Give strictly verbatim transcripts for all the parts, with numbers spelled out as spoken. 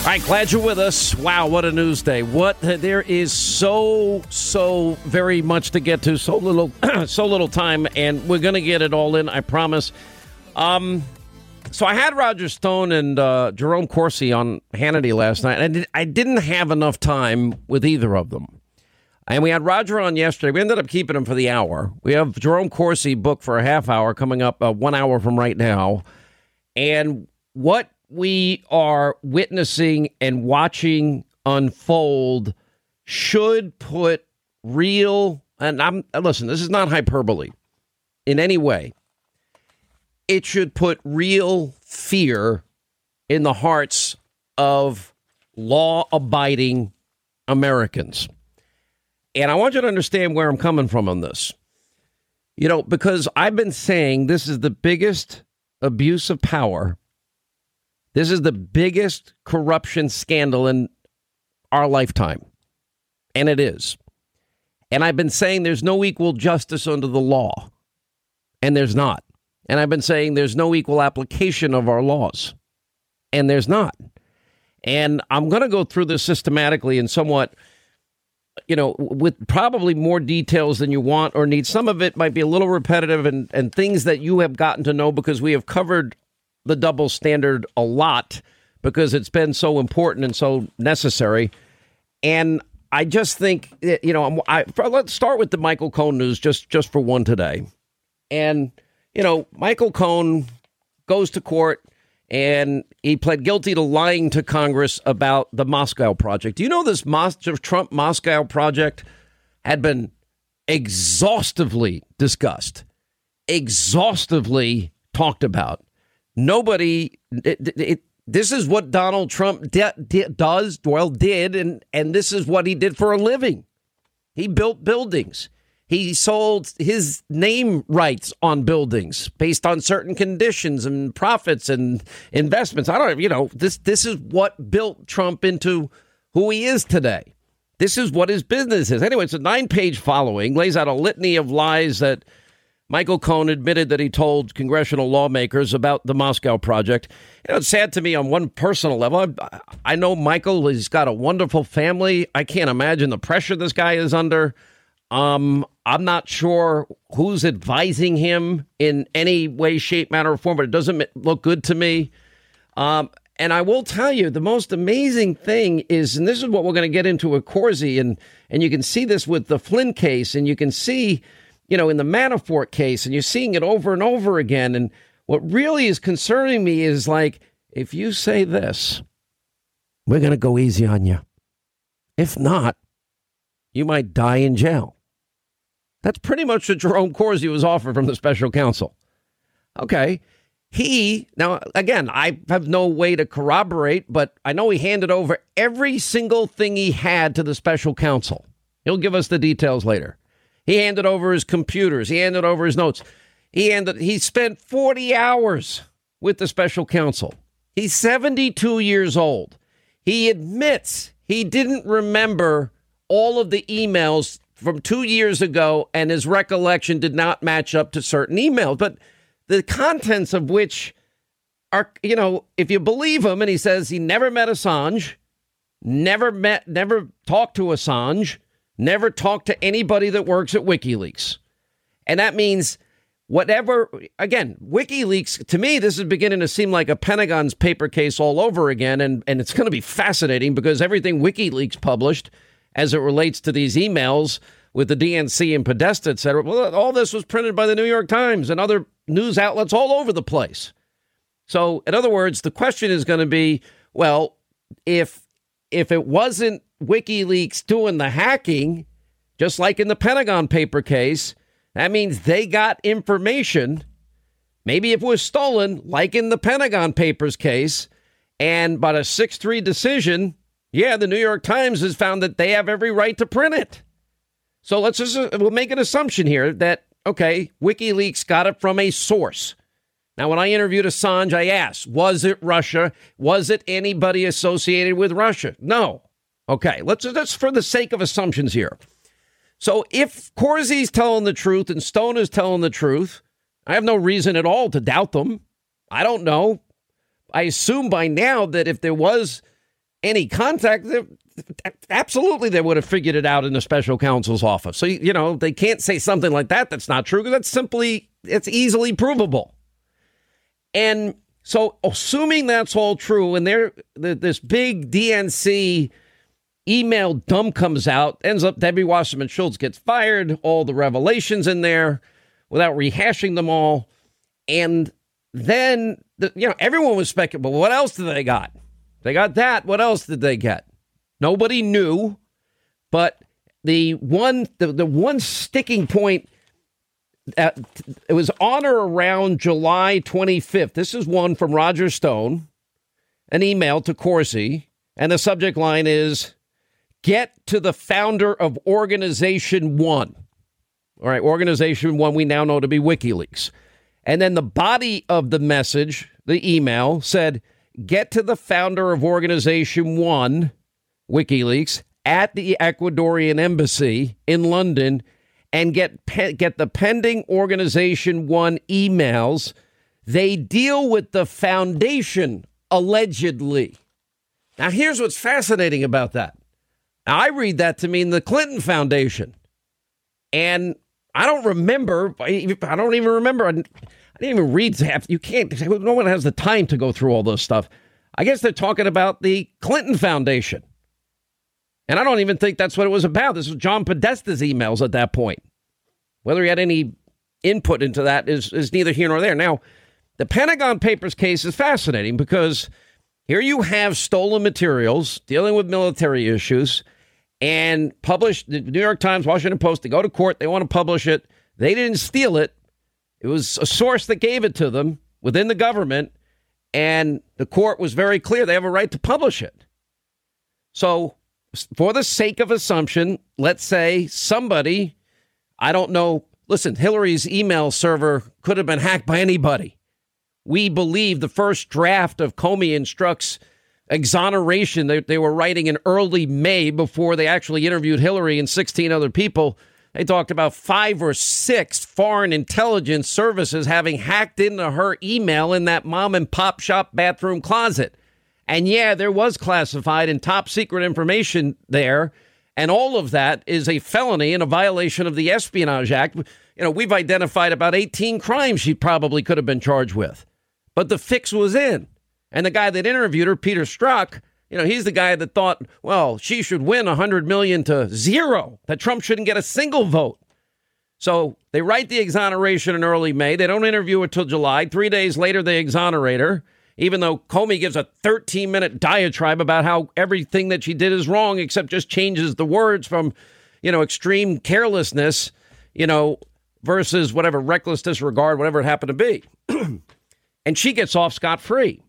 All right, glad you're with us. Wow, what a news day. What there is so so very much to get to, so little so little time, and we're going to get it all in, I promise. Um so I had Roger Stone and uh, Jerome Corsi on Hannity last night, and I, did, I didn't have enough time with either of them. And we had Roger on yesterday. We ended up keeping him for the hour. We have Jerome Corsi booked for a half hour coming up uh, one hour from right now. And what we are witnessing and watching unfold should put real, and I'm listen, this is not hyperbole in any way. It should put real fear in the hearts of law-abiding Americans. And I want you to understand where I'm coming from on this. You know, because I've been saying this is the biggest abuse of power. This is the biggest corruption scandal in our lifetime. And it is. And I've been saying there's no equal justice under the law. And there's not. And I've been saying there's no equal application of our laws. And there's not. And I'm going to go through this systematically and somewhat, you know, with probably more details than you want or need. Some of it might be a little repetitive and, and things that you have gotten to know because we have covered the double standard a lot because it's been so important and so necessary. And I just think, that, you know, I, let's start with the Michael Cohen news just, just for one today. And, you know, Michael Cohen goes to court and he pled guilty to lying to Congress about the Moscow Project. Do you know this Mos- Trump Moscow Project had been exhaustively discussed, exhaustively talked about? Nobody, it, it, this is what Donald Trump de- de- does, well, did, and, and this is what he did for a living. He built buildings. He sold his name rights on buildings based on certain conditions and profits and investments. I don't, you know, this this is what built Trump into who he is today. This is what his business is. Anyway, it's a nine-page following, lays out a litany of lies that Michael Cohen admitted that he told congressional lawmakers about the Moscow Project. You know, it's sad to me on one personal level. I, I know Michael, he's got a wonderful family. I can't imagine the pressure this guy is under. Um, I'm not sure who's advising him in any way, shape, manner, or form, but it doesn't look good to me. Um, and I will tell you, the most amazing thing is, and this is what we're going to get into with Corsi, and and you can see this with the Flynn case, and you can see, you know, in the Manafort case, and you're seeing it over and over again. And what really is concerning me is, like, if you say this, we're going to go easy on you. If not, you might die in jail. That's pretty much what Jerome Corsi was offered from the special counsel. Okay. He, now, again, I have no way to corroborate, but I know he handed over every single thing he had to the special counsel. He'll give us the details later. He handed over his computers. He handed over his notes. He handed, he spent forty hours with the special counsel. He's seventy-two years old. He admits he didn't remember all of the emails from two years ago, and his recollection did not match up to certain emails, but the contents of which are, you know, if you believe him, and he says he never met Assange, never met, never talked to Assange, never talked to anybody that works at WikiLeaks. And that means whatever, again, WikiLeaks, to me, this is beginning to seem like a Pentagon's paper case all over again, and, and it's going to be fascinating because everything WikiLeaks published as it relates to these emails with the D N C and Podesta, et cetera. Well, all this was printed by the New York Times and other news outlets all over the place. So, in other words, the question is going to be, well, if if it wasn't WikiLeaks doing the hacking, just like in the Pentagon paper case, that means they got information. Maybe if it was stolen, like in the Pentagon papers case, and by a six three decision, yeah, the New York Times has found that they have every right to print it. So let's just, we'll make an assumption here that, okay, WikiLeaks got it from a source. Now, when I interviewed Assange, I asked, was it Russia? Was it anybody associated with Russia? No. Okay, let's just for the sake of assumptions here. So if Corsi's telling the truth and Stone is telling the truth, I have no reason at all to doubt them. I don't know. I assume by now that if there was any contact, absolutely they would have figured it out in the special counsel's office. So, you know, they can't say something like that that's not true, because that's simply, it's easily provable. And so assuming that's all true, and there this big D N C email dump comes out, ends up Debbie Wasserman Schultz gets fired, all the revelations in there without rehashing them all. And then, the, you know, everyone was speculating, but what else did they got? They got that. What else did they get? Nobody knew. But the one, the, the one sticking point, uh, it was on or around July twenty-fifth. This is one from Roger Stone, an email to Corsi. And the subject line is, get to the founder of Organization One. All right, Organization One we now know to be WikiLeaks. And then the body of the message, the email, said, get to the founder of Organization One, WikiLeaks, at the Ecuadorian embassy in London, and get pe- get the pending Organization One emails. They deal with the foundation, allegedly. Now, here's what's fascinating about that. Now, I read that to mean the Clinton Foundation. And I don't remember. I don't even remember. I didn't even read half. You can't. No one has the time to go through all this stuff. I guess they're talking about the Clinton Foundation. And I don't even think that's what it was about. This was John Podesta's emails at that point. Whether he had any input into that is, is neither here nor there. Now, the Pentagon Papers case is fascinating because here you have stolen materials dealing with military issues and published. The New York Times, Washington Post, they go to court. They want to publish it. They didn't steal it. It was a source that gave it to them within the government. And the court was very clear. They have a right to publish it. So for the sake of assumption, let's say somebody, I don't know. Listen, Hillary's email server could have been hacked by anybody. We believe the first draft of Comey instructs exoneration. They, they were writing in early May before they actually interviewed Hillary and sixteen other people. They talked about five or six foreign intelligence services having hacked into her email in that mom and pop shop bathroom closet. And yeah, there was classified and top secret information there. And all of that is a felony and a violation of the Espionage Act. You know, we've identified about eighteen crimes she probably could have been charged with. But the fix was in. And the guy that interviewed her, Peter Strzok, you know, he's the guy that thought, well, she should win one hundred million to zero, that Trump shouldn't get a single vote. So they write the exoneration in early May. They don't interview her till July. Three days later, they exonerate her, even though Comey gives a thirteen minute diatribe about how everything that she did is wrong, except just changes the words from, you know, extreme carelessness, you know, versus whatever reckless disregard, whatever it happened to be. And she gets off scot-free.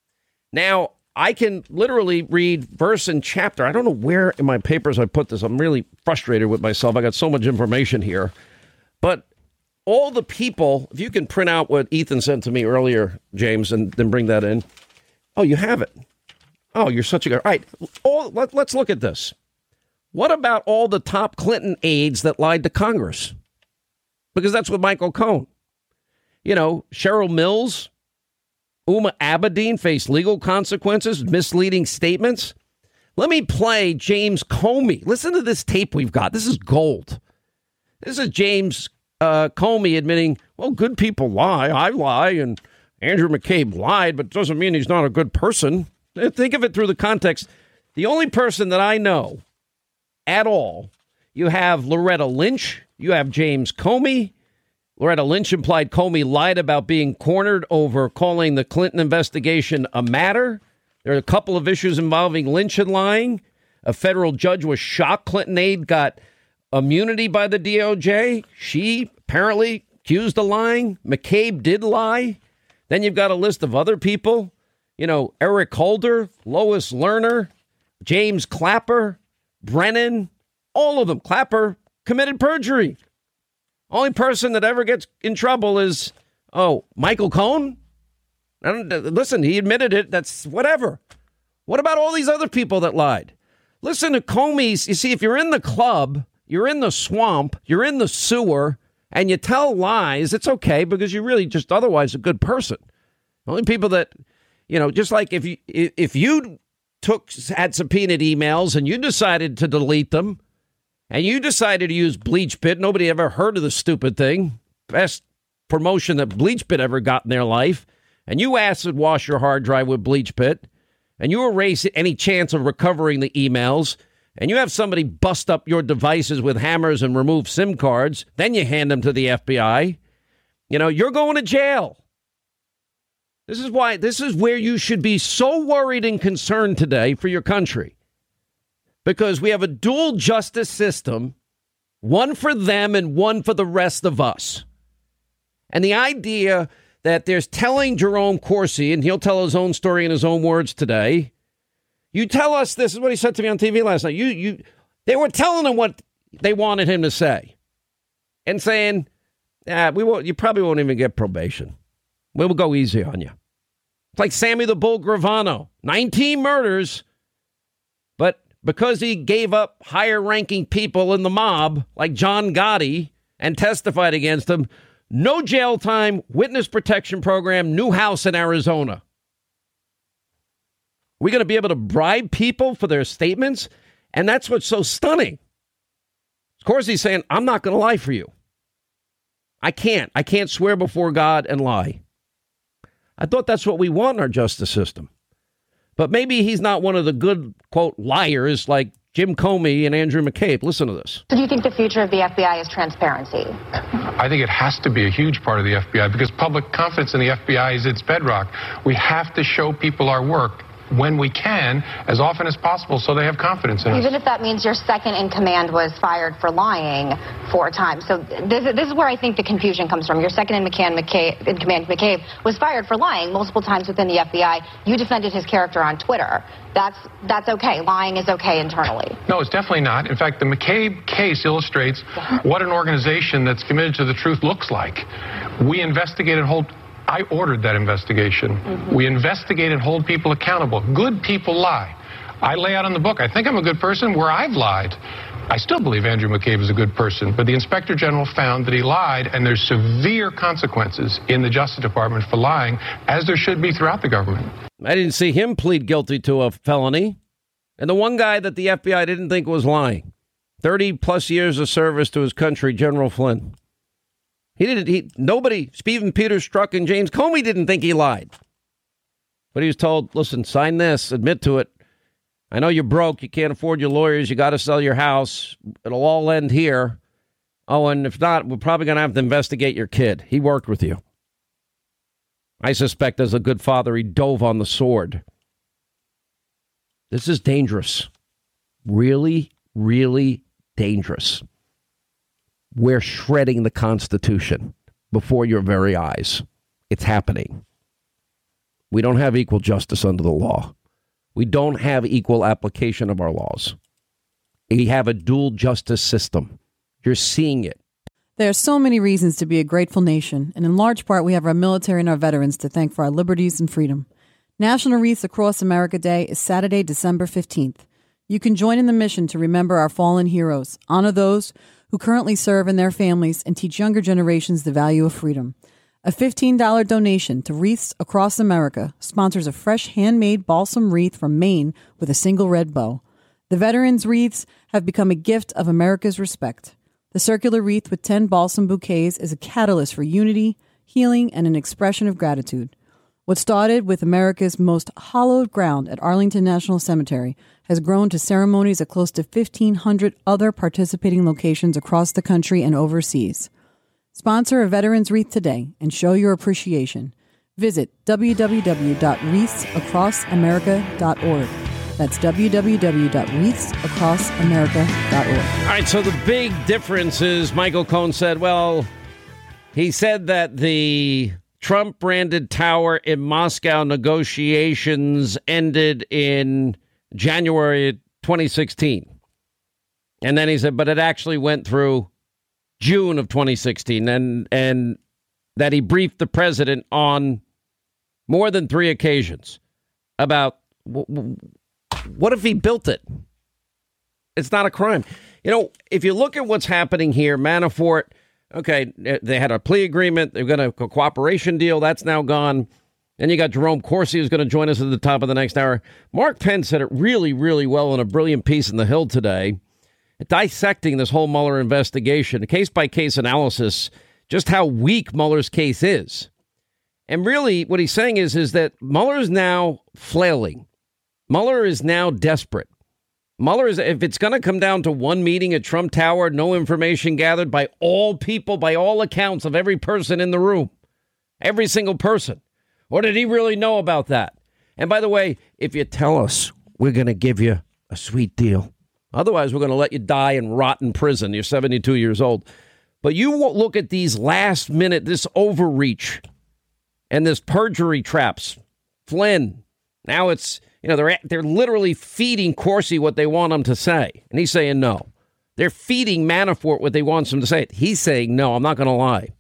Now, I can literally read verse and chapter. I don't know where in my papers I put this. I'm really frustrated with myself. I got so much information here. But all the people, if you can print out what Ethan sent to me earlier, James, and then bring that in. Oh, you have it. Oh, you're such a good. All right. All, let, let's look at this. What about all the top Clinton aides that lied to Congress? Because that's what Michael Cohen. You know, Cheryl Mills, Uma Abedin faced legal consequences, misleading statements. Let me play James Comey. Listen to this tape we've got. This is gold. This is James uh, Comey admitting, well, good people lie. I lie, and Andrew McCabe lied, but it doesn't mean he's not a good person. Think of it through the context. The only person that I know at all, you have Loretta Lynch, you have James Comey. Loretta Lynch implied Comey lied about being cornered over calling the Clinton investigation a matter. There are a couple of issues involving Lynch and lying. A federal judge was shocked Clinton aide got immunity by the D O J. She apparently accused of lying. McCabe did lie. Then you've got a list of other people. You know, Eric Holder, Lois Lerner, James Clapper, Brennan, all of them. Clapper committed perjury. Only person that ever gets in trouble is, oh, Michael Cohen? I don't, listen, he admitted it. That's whatever. What about all these other people that lied? Listen to Comey's. You see, if you're in the club, you're in the swamp, you're in the sewer, and you tell lies, it's okay because you're really just otherwise a good person. Only people that, you know, just like if you if you took had subpoenaed emails and you decided to delete them and you decided to use BleachBit. Nobody ever heard of the stupid thing. Best promotion that BleachBit ever got in their life. And you acid wash your hard drive with BleachBit and you erase any chance of recovering the emails and you have somebody bust up your devices with hammers and remove SIM cards. Then you hand them to the F B I. You know, you're going to jail. This is why this is where you should be so worried and concerned today for your country, because we have a dual justice system, one for them and one for the rest of us. And the idea that there's telling Jerome Corsi, and he'll tell his own story in his own words today. You tell us, this is what he said to me on T V last night. You, you, they were telling him what they wanted him to say and saying, ah, we won't, you probably won't even get probation. We will go easy on you. It's like Sammy the Bull Gravano, nineteen murders, but because he gave up higher ranking people in the mob like John Gotti and testified against him, no jail time, witness protection program, new house in Arizona. Are we going to be able to bribe people for their statements? And that's what's so stunning. Of course, he's saying, I'm not going to lie for you. I can't. I can't swear before God and lie. I thought that's what we want in our justice system. But maybe he's not one of the good, quote, liars like Jim Comey and Andrew McCabe. Listen to this. So do you think the future of the F B I is transparency? I think it has to be a huge part of the F B I because public confidence in the F B I is its bedrock. We have to show people our work when we can, as often as possible, so they have confidence in us. Even if that means your second in command was fired for lying four times. So this, this is where I think the confusion comes from. Your second in, McCann, McCabe, in command, McCabe, was fired for lying multiple times within the F B I. You defended his character on Twitter. That's, that's okay. Lying is okay internally. No, it's definitely not. In fact, the McCabe case illustrates what an organization that's committed to the truth looks like. We investigate and hold... I ordered that investigation. Mm-hmm. We investigate and hold people accountable. Good people lie. I lay out in the book, I think I'm a good person where I've lied. I still believe Andrew McCabe is a good person, but the Inspector General found that he lied, and there's severe consequences in the Justice Department for lying, as there should be throughout the government. I didn't see him plead guilty to a felony. And the one guy that the F B I didn't think was lying, thirty plus years of service to his country, General Flynn. He didn't, he, nobody, Stephen Peter Strzok and James Comey didn't think he lied. But he was told, listen, sign this, admit to it. I know you're broke. You can't afford your lawyers. You got to sell your house. It'll all end here. Oh, and if not, we're probably going to have to investigate your kid. He worked with you. I suspect as a good father, he dove on the sword. This is dangerous. Really, really dangerous. We're shredding the Constitution before your very eyes. It's happening. We don't have equal justice under the law. We don't have equal application of our laws. We have a dual justice system. You're seeing it. There are so many reasons to be a grateful nation, and in large part, we have our military and our veterans to thank for our liberties and freedom. National Wreaths Across America Day is Saturday, December fifteenth. You can join in the mission to remember our fallen heroes, honor those who currently serve and their families, and teach younger generations the value of freedom. A fifteen dollars donation to Wreaths Across America sponsors a fresh handmade balsam wreath from Maine with a single red bow. The veterans' wreaths have become a gift of America's respect. The circular wreath with ten balsam bouquets is a catalyst for unity, healing, and an expression of gratitude. What started with America's most hallowed ground at Arlington National Cemetery has grown to ceremonies at close to fifteen hundred other participating locations across the country and overseas. Sponsor a Veterans Wreath today and show your appreciation. Visit w w w dot wreaths across america dot org. That's w w w dot wreaths across america dot org. All right, so the big difference is Michael Cohen said, well, he said that the Trump-branded tower in Moscow negotiations ended in January twenty sixteen. And then he said, but it actually went through June of twenty sixteen, and and that he briefed the president on more than three occasions about w- w- what if he built it? It's not a crime. You know, if you look at what's happening here, Manafort, okay, they had a plea agreement. They've got a cooperation deal. That's now gone. Then you got Jerome Corsi, who's going to join us at the top of the next hour. Mark Penn said it really, really well in a brilliant piece in The Hill today, dissecting this whole Mueller investigation, a case-by-case analysis, just how weak Mueller's case is. And really, what he's saying is, is that Mueller is now flailing. Mueller is now desperate. Mueller is, if it's going to come down to one meeting at Trump Tower, no information gathered by all people, by all accounts of every person in the room, every single person. What did he really know about that? And by the way, if you tell us, we're going to give you a sweet deal. Otherwise, we're going to let you die and rot in prison. You're seventy-two years old. But you look at these last minute, this overreach and this perjury traps. Flynn, now it's, you know, they're they're literally feeding Corsi what they want him to say. And he's saying no. They're feeding Manafort what they want him to say. He's saying no, I'm not going to lie.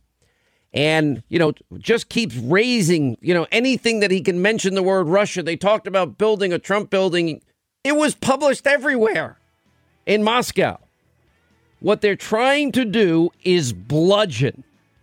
And, you know, just keeps raising, you know, anything that he can mention the word Russia. They talked about building a Trump building. It was published everywhere in Moscow. What they're trying to do is bludgeon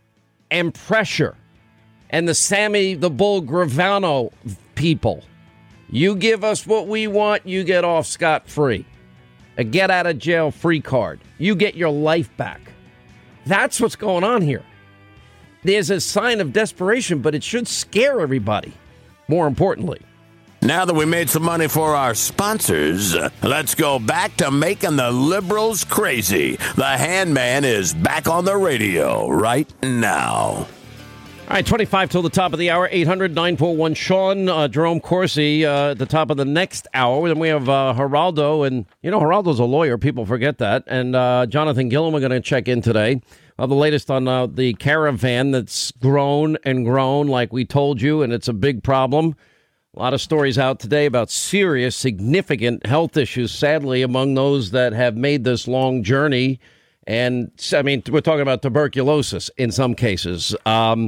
and pressure. And the Sammy the Bull Gravano people. You give us what we want, you get off scot-free. A get out of jail free card. You get your life back. That's what's going on here. There's a sign of desperation, but it should scare everybody, more importantly. Now that we made some money for our sponsors, let's go back to making the liberals crazy. The Handman is back on the radio right now. All right, twenty-five till the top of the hour, eight hundred nine four one Sean, uh, Jerome Corsi uh, at the top of the next hour. Then we have uh, Geraldo, and, you know, Geraldo's a lawyer. People forget that. And uh, Jonathan Gilliam are going to check in today. Uh, the latest on uh, the caravan that's grown and grown, like we told you, and it's a big problem. A lot of stories out today about serious, significant health issues, sadly, among those that have made this long journey. And, I mean, we're talking about tuberculosis in some cases, um,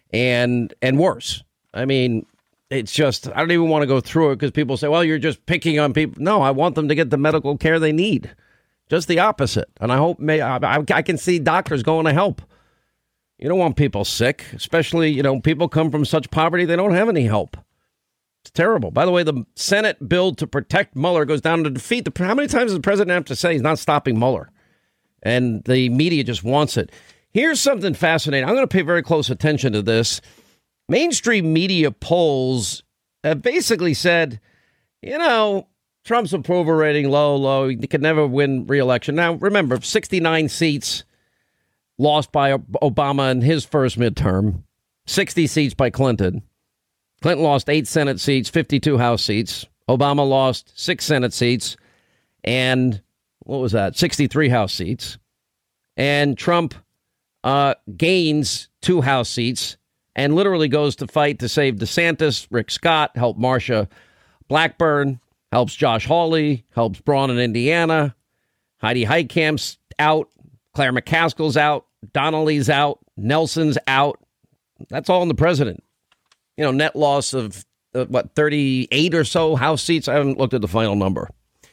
and and worse. I mean, it's just, I don't even want to go through it because people say, well, you're just picking on people. No, I want them to get the medical care they need. Just the opposite. And I hope may, I, I can see doctors going to help. You don't want people sick, especially, you know, people come from such poverty, they don't have any help. It's terrible. By the way, the Senate bill to protect Mueller goes down to defeat. The, how many times does the president have to say he's not stopping Mueller? And the media just wants it. Here's something fascinating. I'm going to pay very close attention to this. Mainstream media polls have basically said, you know, Trump's approval rating low, low. He could never win re-election. Now, remember, sixty-nine seats lost by Obama in his first midterm, sixty seats by Clinton. Clinton lost eight Senate seats, fifty-two House seats. Obama lost six Senate seats and, what was that, sixty-three House seats. And Trump uh, gains two House seats and literally goes to fight to save DeSantis, Rick Scott, help Marsha Blackburn, helps Josh Hawley, helps Braun in Indiana. Heidi Heitkamp's out. Claire McCaskill's out. Donnelly's out. Nelson's out. That's all in the president. You know, net loss of, uh, what, thirty-eight or so House seats. I haven't looked at the final number.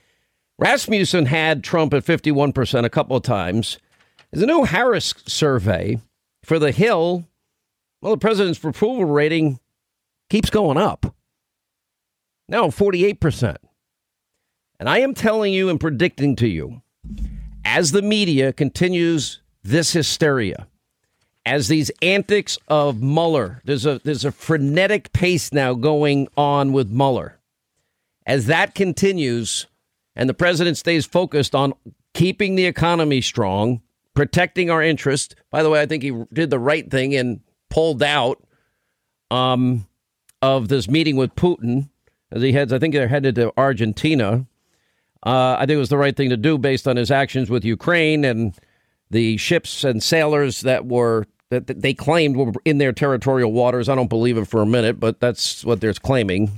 Rasmussen had Trump at fifty-one percent a couple of times. There's a new Harris survey for The Hill. Well, the president's approval rating keeps going up. Now, forty-eight percent. And I am telling you and predicting to you, as the media continues this hysteria, as these antics of Mueller, there's a there's a frenetic pace now going on with Mueller. As that continues and the president stays focused on keeping the economy strong, protecting our interest. By the way, I think he did the right thing and pulled out um, of this meeting with Putin. As he heads, I think they're headed to Argentina. Uh, I think it was the right thing to do based on his actions with Ukraine and the ships and sailors that were that they claimed were in their territorial waters. I don't believe it for a minute, but that's what they're claiming.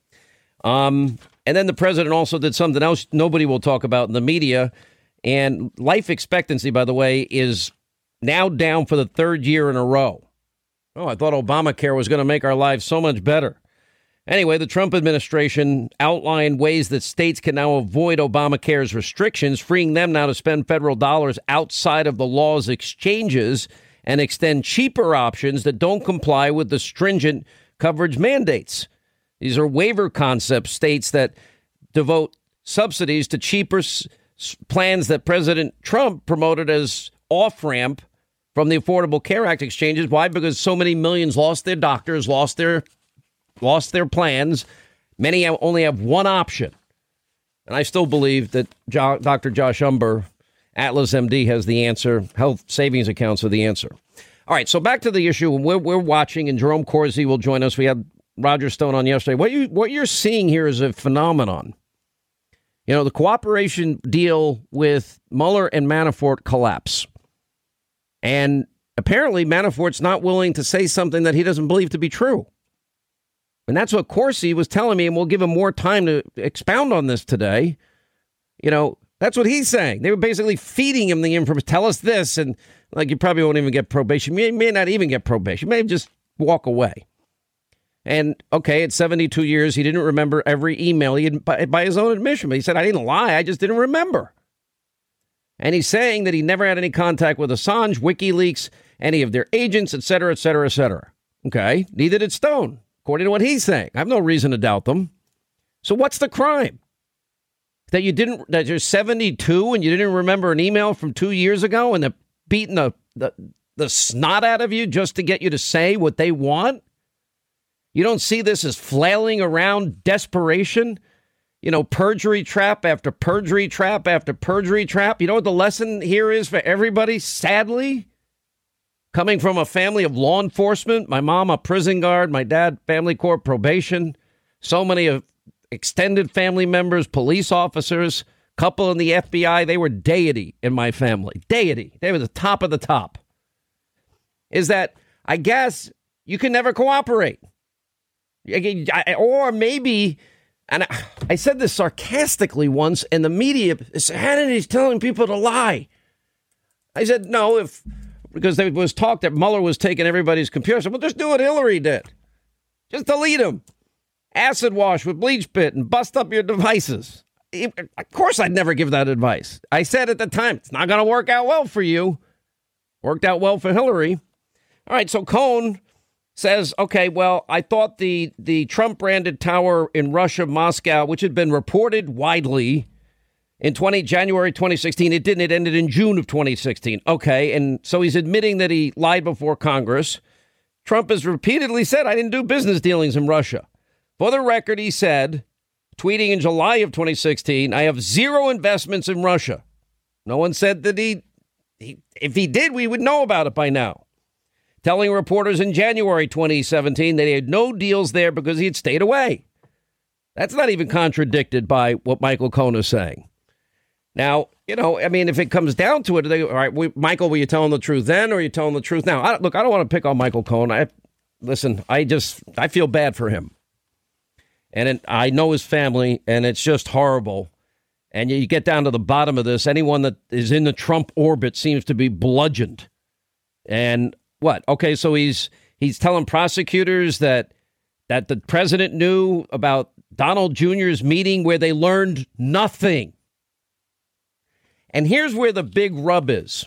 Um, and then the president also did something else nobody will talk about in the media. And life expectancy, by the way, is now down for the third year in a row. Oh, I thought Obamacare was going to make our lives so much better. Anyway, the Trump administration outlined ways that states can now avoid Obamacare's restrictions, freeing them now to spend federal dollars outside of the law's exchanges and extend cheaper options that don't comply with the stringent coverage mandates. These are waiver concept states that devote subsidies to cheaper s- plans that President Trump promoted as off-ramp from the Affordable Care Act exchanges. Why? Because so many millions lost their doctors, lost their lost their plans. Many only have one option. And I still believe that jo- Doctor Josh Umber, Atlas M D, has the answer. Health savings accounts are the answer. All right, so back to the issue. We're, we're watching, and Jerome Corsi will join us. We had Roger Stone on yesterday. What you what you're seeing here is a phenomenon. You know, the cooperation deal with Mueller and Manafort collapse. And apparently Manafort's not willing to say something that he doesn't believe to be true. And that's what Corsi was telling me, and we'll give him more time to expound on this today. You know, that's what he's saying. They were basically feeding him the information. Tell us this, and like you probably won't even get probation. You may, may not even get probation. You may just walk away. And, okay, at seventy-two years, he didn't remember every email. He had, by, by his own admission, but he said, I didn't lie. I just didn't remember. And he's saying that he never had any contact with Assange, WikiLeaks, any of their agents, et cetera, et cetera, et cetera. Okay, neither did Stone, according to what he's saying. I have no reason to doubt them. So what's the crime? That you didn't, that you're seventy-two and you didn't remember an email from two years ago and they're beating the, the, the snot out of you just to get you to say what they want? You don't see this as flailing around desperation? You know, perjury trap after perjury trap after perjury trap. You know what the lesson here is for everybody, sadly? Coming from a family of law enforcement, my mom a prison guard, my dad family court probation, so many of extended family members, police officers, couple in the F B I, they were deity in my family. Deity. They were the top of the top. Is that, I guess, you can never cooperate. Or maybe, and I, I said this sarcastically once, and the media said, Hannity's telling people to lie. I said, no, if, because there was talk that Mueller was taking everybody's computers. I said, well, just do what Hillary did. Just delete them. Acid wash with bleach pit and bust up your devices. Of course, I'd never give that advice. I said at the time, it's not going to work out well for you. Worked out well for Hillary. All right, so Cohn says, okay, well, I thought the, the Trump-branded tower in Russia, Moscow, which had been reported widely in twenty January twenty sixteen, it didn't. It ended in June of twenty sixteen. Okay, and so he's admitting that he lied before Congress. Trump has repeatedly said, I didn't do business dealings in Russia. For the record, he said, tweeting in July of twenty sixteen, I have zero investments in Russia. No one said that he, he if he did, we would know about it by now. Telling reporters in January twenty seventeen that he had no deals there because he had stayed away. That's not even contradicted by what Michael Cohn is saying. Now, you know, I mean, if it comes down to it, they, all right, we, Michael, were you telling the truth then or are you telling the truth now? I, look, I don't want to pick on Michael Cohn. I, listen, I just I feel bad for him. And it, I know his family, and it's just horrible. And you get down to the bottom of this. Anyone that is in the Trump orbit seems to be bludgeoned. And what? Okay, so he's he's telling prosecutors that that the president knew about Donald Junior's meeting where they learned nothing. And here's where the big rub is.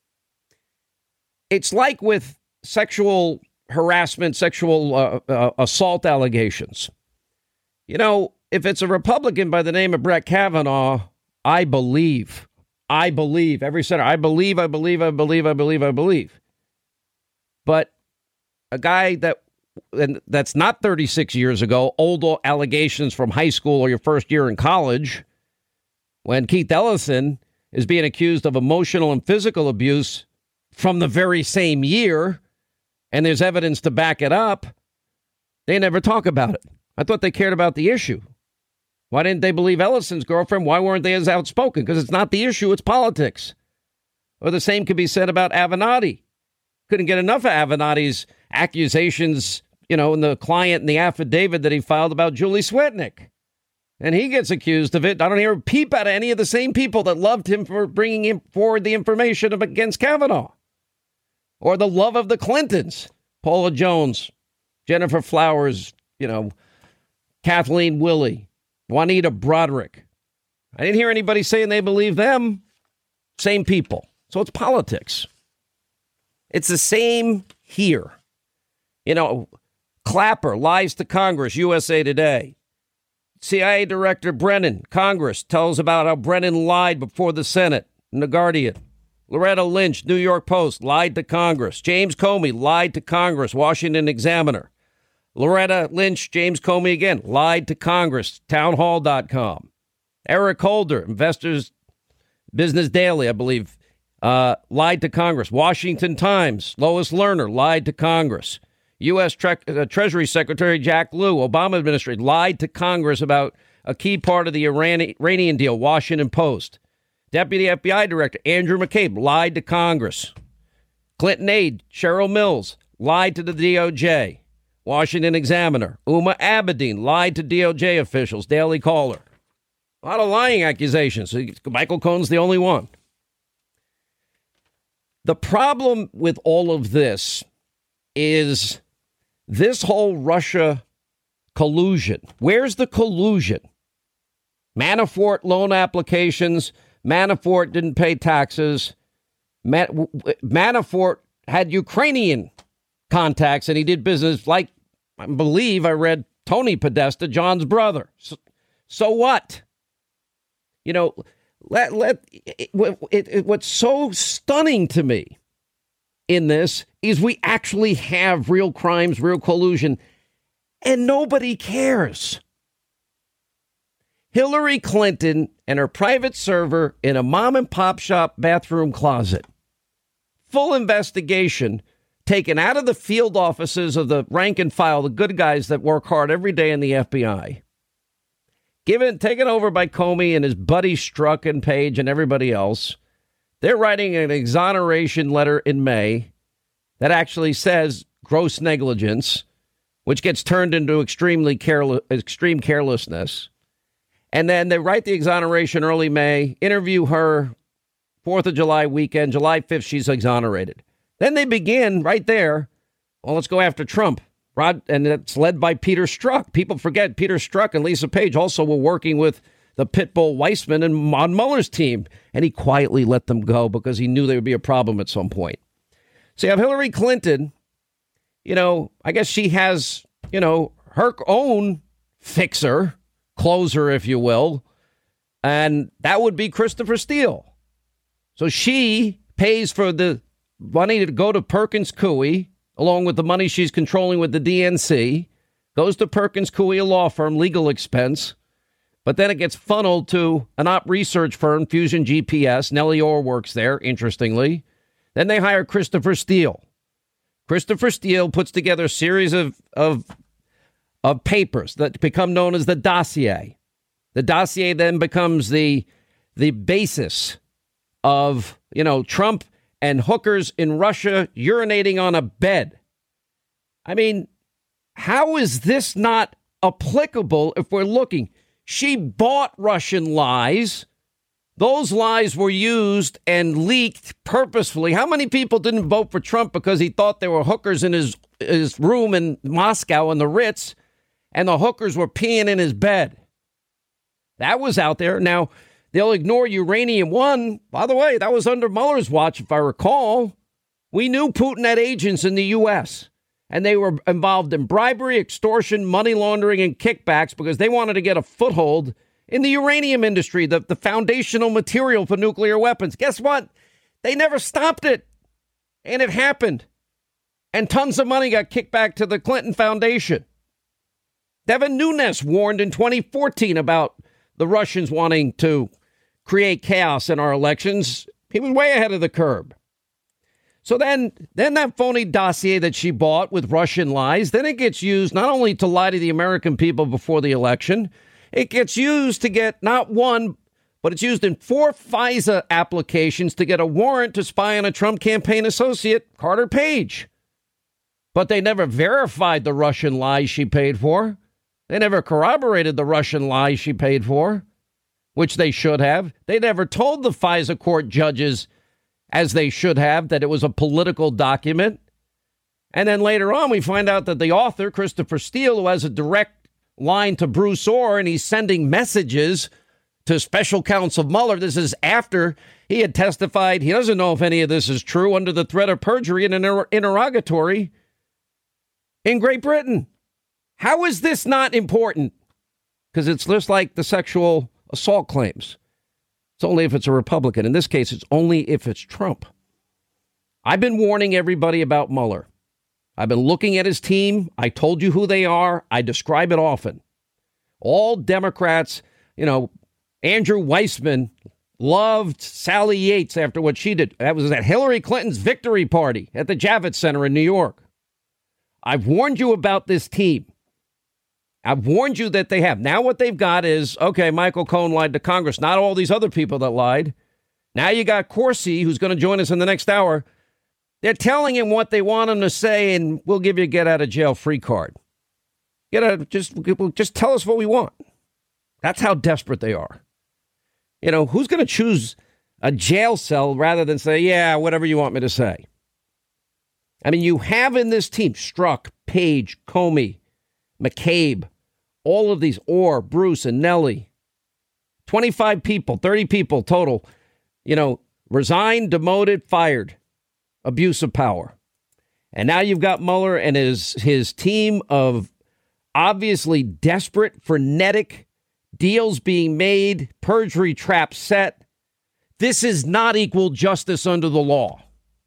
It's like with sexual harassment, sexual uh, uh, assault allegations. You know, if it's a Republican by the name of Brett Kavanaugh, I believe, I believe, every senator, I believe, I believe, I believe, I believe, I believe. But a guy that and that's not thirty-six years ago, old allegations from high school or your first year in college, when Keith Ellison is being accused of emotional and physical abuse from the very same year, and there's evidence to back it up, they never talk about it. I thought they cared about the issue. Why didn't they believe Ellison's girlfriend? Why weren't they as outspoken? Because it's not the issue, it's politics. Or the same could be said about Avenatti. Couldn't get enough of Avenatti's accusations, you know, in the client and the affidavit that he filed about Julie Swetnick. And he gets accused of it. I don't hear a peep out of any of the same people that loved him for bringing him forward the information against Kavanaugh. Or the love of the Clintons, Paula Jones, Jennifer Flowers, you know, Kathleen Willey, Juanita Broderick. I didn't hear anybody saying they believe them. Same people. So it's politics. It's the same here. You know, Clapper lies to Congress, U S A Today. C I A Director Brennan, Congress, tells about how Brennan lied before the Senate, in The Guardian. Loretta Lynch, New York Post, lied to Congress. James Comey lied to Congress, Washington Examiner. Loretta Lynch, James Comey again, lied to Congress, townhall dot com. Eric Holder, Investors Business Daily, I believe, uh, lied to Congress. Washington Times, Lois Lerner, lied to Congress. U S. Tre- uh, Treasury Secretary Jack Lew, Obama administration, lied to Congress about a key part of the Iran- Iranian deal, Washington Post. Deputy F B I Director Andrew McCabe lied to Congress. Clinton aide Cheryl Mills lied to the D O J. Washington Examiner. Uma Abedin lied to D O J officials. Daily Caller. A lot of lying accusations. Michael Cohen's the only one. The problem with all of this is this whole Russia collusion. Where's the collusion? Manafort loan applications. Manafort didn't pay taxes. Man- Manafort had Ukrainian contacts, and he did business like, I believe I read, Tony Podesta, John's brother. So, so what? You know, let let it, it, it, what's so stunning to me in this is we actually have real crimes, real collusion, and nobody cares. Hillary Clinton and her private server in a mom and pop shop bathroom closet. Full investigation taken out of the field offices of the rank and file, the good guys that work hard every day in the F B I. Given, taken over by Comey and his buddy Strzok and Page and everybody else. They're writing an exoneration letter in May that actually says gross negligence, which gets turned into extremely careless, extreme carelessness. And then they write the exoneration early May, interview her fourth of July weekend, July fifth, she's exonerated. Then they begin right there. Well, let's go after Trump. Rod, and it's led by Peter Strzok. People forget Peter Strzok and Lisa Page also were working with the Pitbull Weissman and Mon Mueller's team. And he quietly let them go because he knew there would be a problem at some point. So you have Hillary Clinton. You know, I guess she has, you know, her own fixer, closer, if you will. And that would be Christopher Steele. So she pays for the money to go to Perkins Coie, along with the money she's controlling with the D N C, goes to Perkins Coie, a law firm, legal expense. But then it gets funneled to an op research firm, Fusion G P S. Nellie Orr works there, interestingly. Then they hire Christopher Steele. Christopher Steele puts together a series of, of, of papers that become known as the dossier. The dossier then becomes the, the basis of, you know, Trump and hookers in Russia urinating on a bed. I mean, how is this not applicable if we're looking? She bought Russian lies. Those lies were used and leaked purposefully. How many people didn't vote for Trump because he thought there were hookers in his, his room in Moscow in the Ritz, and the hookers were peeing in his bed? That was out there. Now, they'll ignore Uranium One. By the way, that was under Mueller's watch, if I recall. We knew Putin had agents in the U S, and they were involved in bribery, extortion, money laundering, and kickbacks because they wanted to get a foothold in the uranium industry, the, the foundational material for nuclear weapons. Guess what? They never stopped it, and it happened. And tons of money got kicked back to the Clinton Foundation. Devin Nunes warned in twenty fourteen about the Russians wanting to create chaos in our elections. He was way ahead of the curve. So then, then that phony dossier that she bought with Russian lies, then it gets used not only to lie to the American people before the election, it gets used to get not one, but it's used in four FISA applications to get a warrant to spy on a Trump campaign associate, Carter Page. But they never verified the Russian lies she paid for. They never corroborated the Russian lies she paid for, which they should have. They never told the FISA court judges, as they should have, that it was a political document. And then later on, we find out that the author, Christopher Steele, who has a direct line to Bruce Orr, and he's sending messages to special counsel Mueller. This is after he had testified. He doesn't know if any of this is true under the threat of perjury in an inter- interrogatory in Great Britain. How is this not important? Because it's just like the sexual assault claims. It's only if it's a Republican. In this case, it's only if it's Trump. I've been warning everybody about Mueller. I've been looking at his team. I told you who they are. I describe it often. All Democrats, you know, Andrew Weissman loved Sally Yates after what she did. That was at Hillary Clinton's victory party at the Javits Center in New York. I've warned you about this team. I've warned you that they have. Now what they've got is, okay, Michael Cohen lied to Congress. Not all these other people that lied. Now you got Corsi, who's going to join us in the next hour. They're telling him what they want him to say, and we'll give you a get-out-of-jail-free card. Get out, just, just tell us what we want. That's how desperate they are. You know, who's going to choose a jail cell rather than say, yeah, whatever you want me to say? I mean, you have in this team Strzok, Page, Comey, McCabe, all of these, Orr, Bruce, and Nellie. twenty-five people, thirty people total, you know, resigned, demoted, fired. Abuse of power. And now you've got Mueller and his his team of obviously desperate, frenetic deals being made, perjury traps set. This is not equal justice under the law.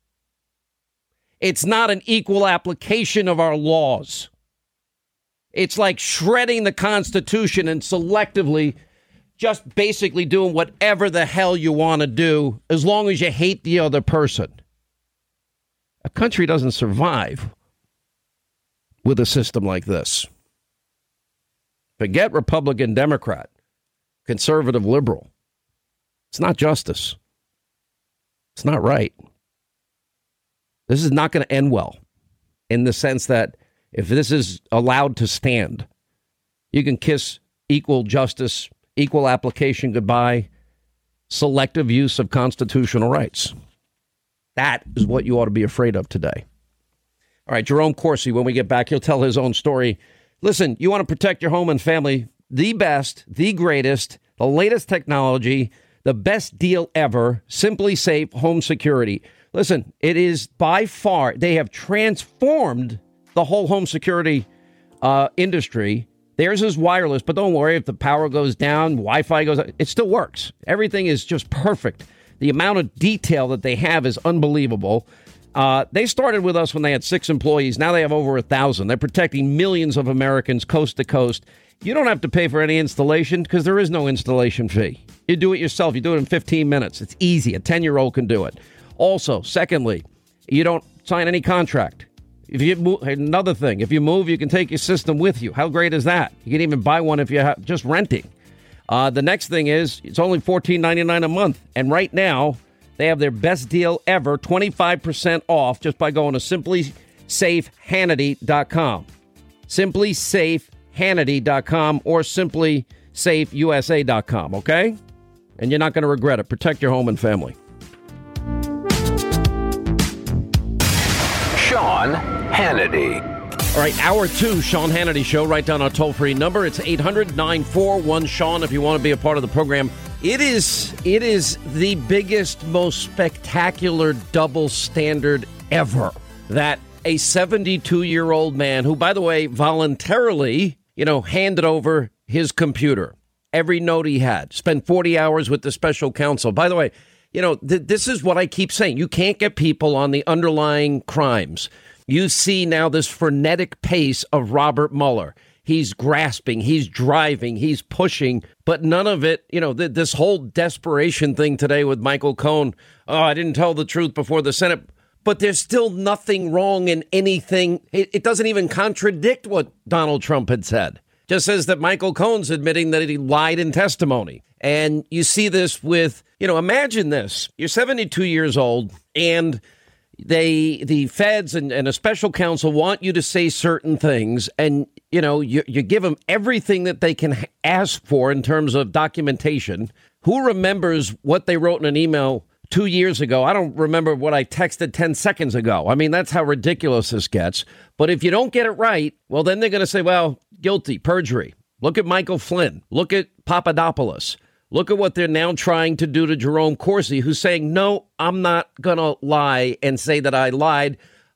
It's not an equal application of our laws. It's like shredding the Constitution and selectively just basically doing whatever the hell you want to do as long as you hate the other person. A country doesn't survive with a system like this. Forget Republican, Democrat, conservative, liberal. It's not justice. It's not right. This is not going to end well in the sense that if this is allowed to stand, you can kiss equal justice, equal application goodbye, selective use of constitutional rights. That is what you ought to be afraid of today. All right, Jerome Corsi, when we get back, he'll tell his own story. Listen, you want to protect your home and family, the best, the greatest, the latest technology, the best deal ever, Simply Safe Home Security. Listen, it is by far, they have transformed the whole home security uh, industry. Theirs is wireless, but don't worry, if the power goes down, Wi-Fi goes out, it still works. Everything is just perfect. The amount of detail that they have is unbelievable. Uh, they started with us when they had six employees. Now they have over a thousand. They're protecting millions of Americans coast to coast. You don't have to pay for any installation because there is no installation fee. You do it yourself. You do it in fifteen minutes. It's easy. A ten-year-old can do it. Also, secondly, you don't sign any contract. If you move, another thing, if you move, you can take your system with you. How great is that? You can even buy one if you're just renting. Uh, the next thing is it's only fourteen ninety-nine a month. And right now, they have their best deal ever, twenty-five percent off just by going to simply safe hannity dot com. simply safe hannity dot com or simply safe u s a dot com, okay? And you're not going to regret it. Protect your home and family. Sean Hannity. All right, hour two, Sean Hannity Show. Write down our toll-free number. It's eight hundred nine four one Sean if you want to be a part of the program. It is it is the biggest, most spectacular double standard ever that a seventy-two-year-old man who, by the way, voluntarily, you know, handed over his computer, every note he had, spent forty hours with the special counsel. By the way, you know, th- this is what I keep saying. You can't get people on the underlying crimes. You see now this frenetic pace of Robert Mueller. He's grasping, he's driving, he's pushing, but none of it, you know, th- this whole desperation thing today with Michael Cohen. Oh, I didn't tell the truth before the Senate. But there's still nothing wrong in anything. It, it doesn't even contradict what Donald Trump had said. Just says that Michael Cohen's admitting that he lied in testimony. And you see this with, you know, imagine this. You're seventy-two years old and they the feds and, and a special counsel want you to say certain things. And, you know, you, you give them everything that they can ask for in terms of documentation. Who remembers what they wrote in an email two years ago? I don't remember what I texted ten seconds ago. I mean, that's how ridiculous this gets. But if you don't get it right, well, then they're going to say, well, guilty, perjury. Look at Michael Flynn. Look at Papadopoulos. Look at what they're now trying to do to Jerome Corsi, who's saying, no, I'm not going to lie and say that I lied.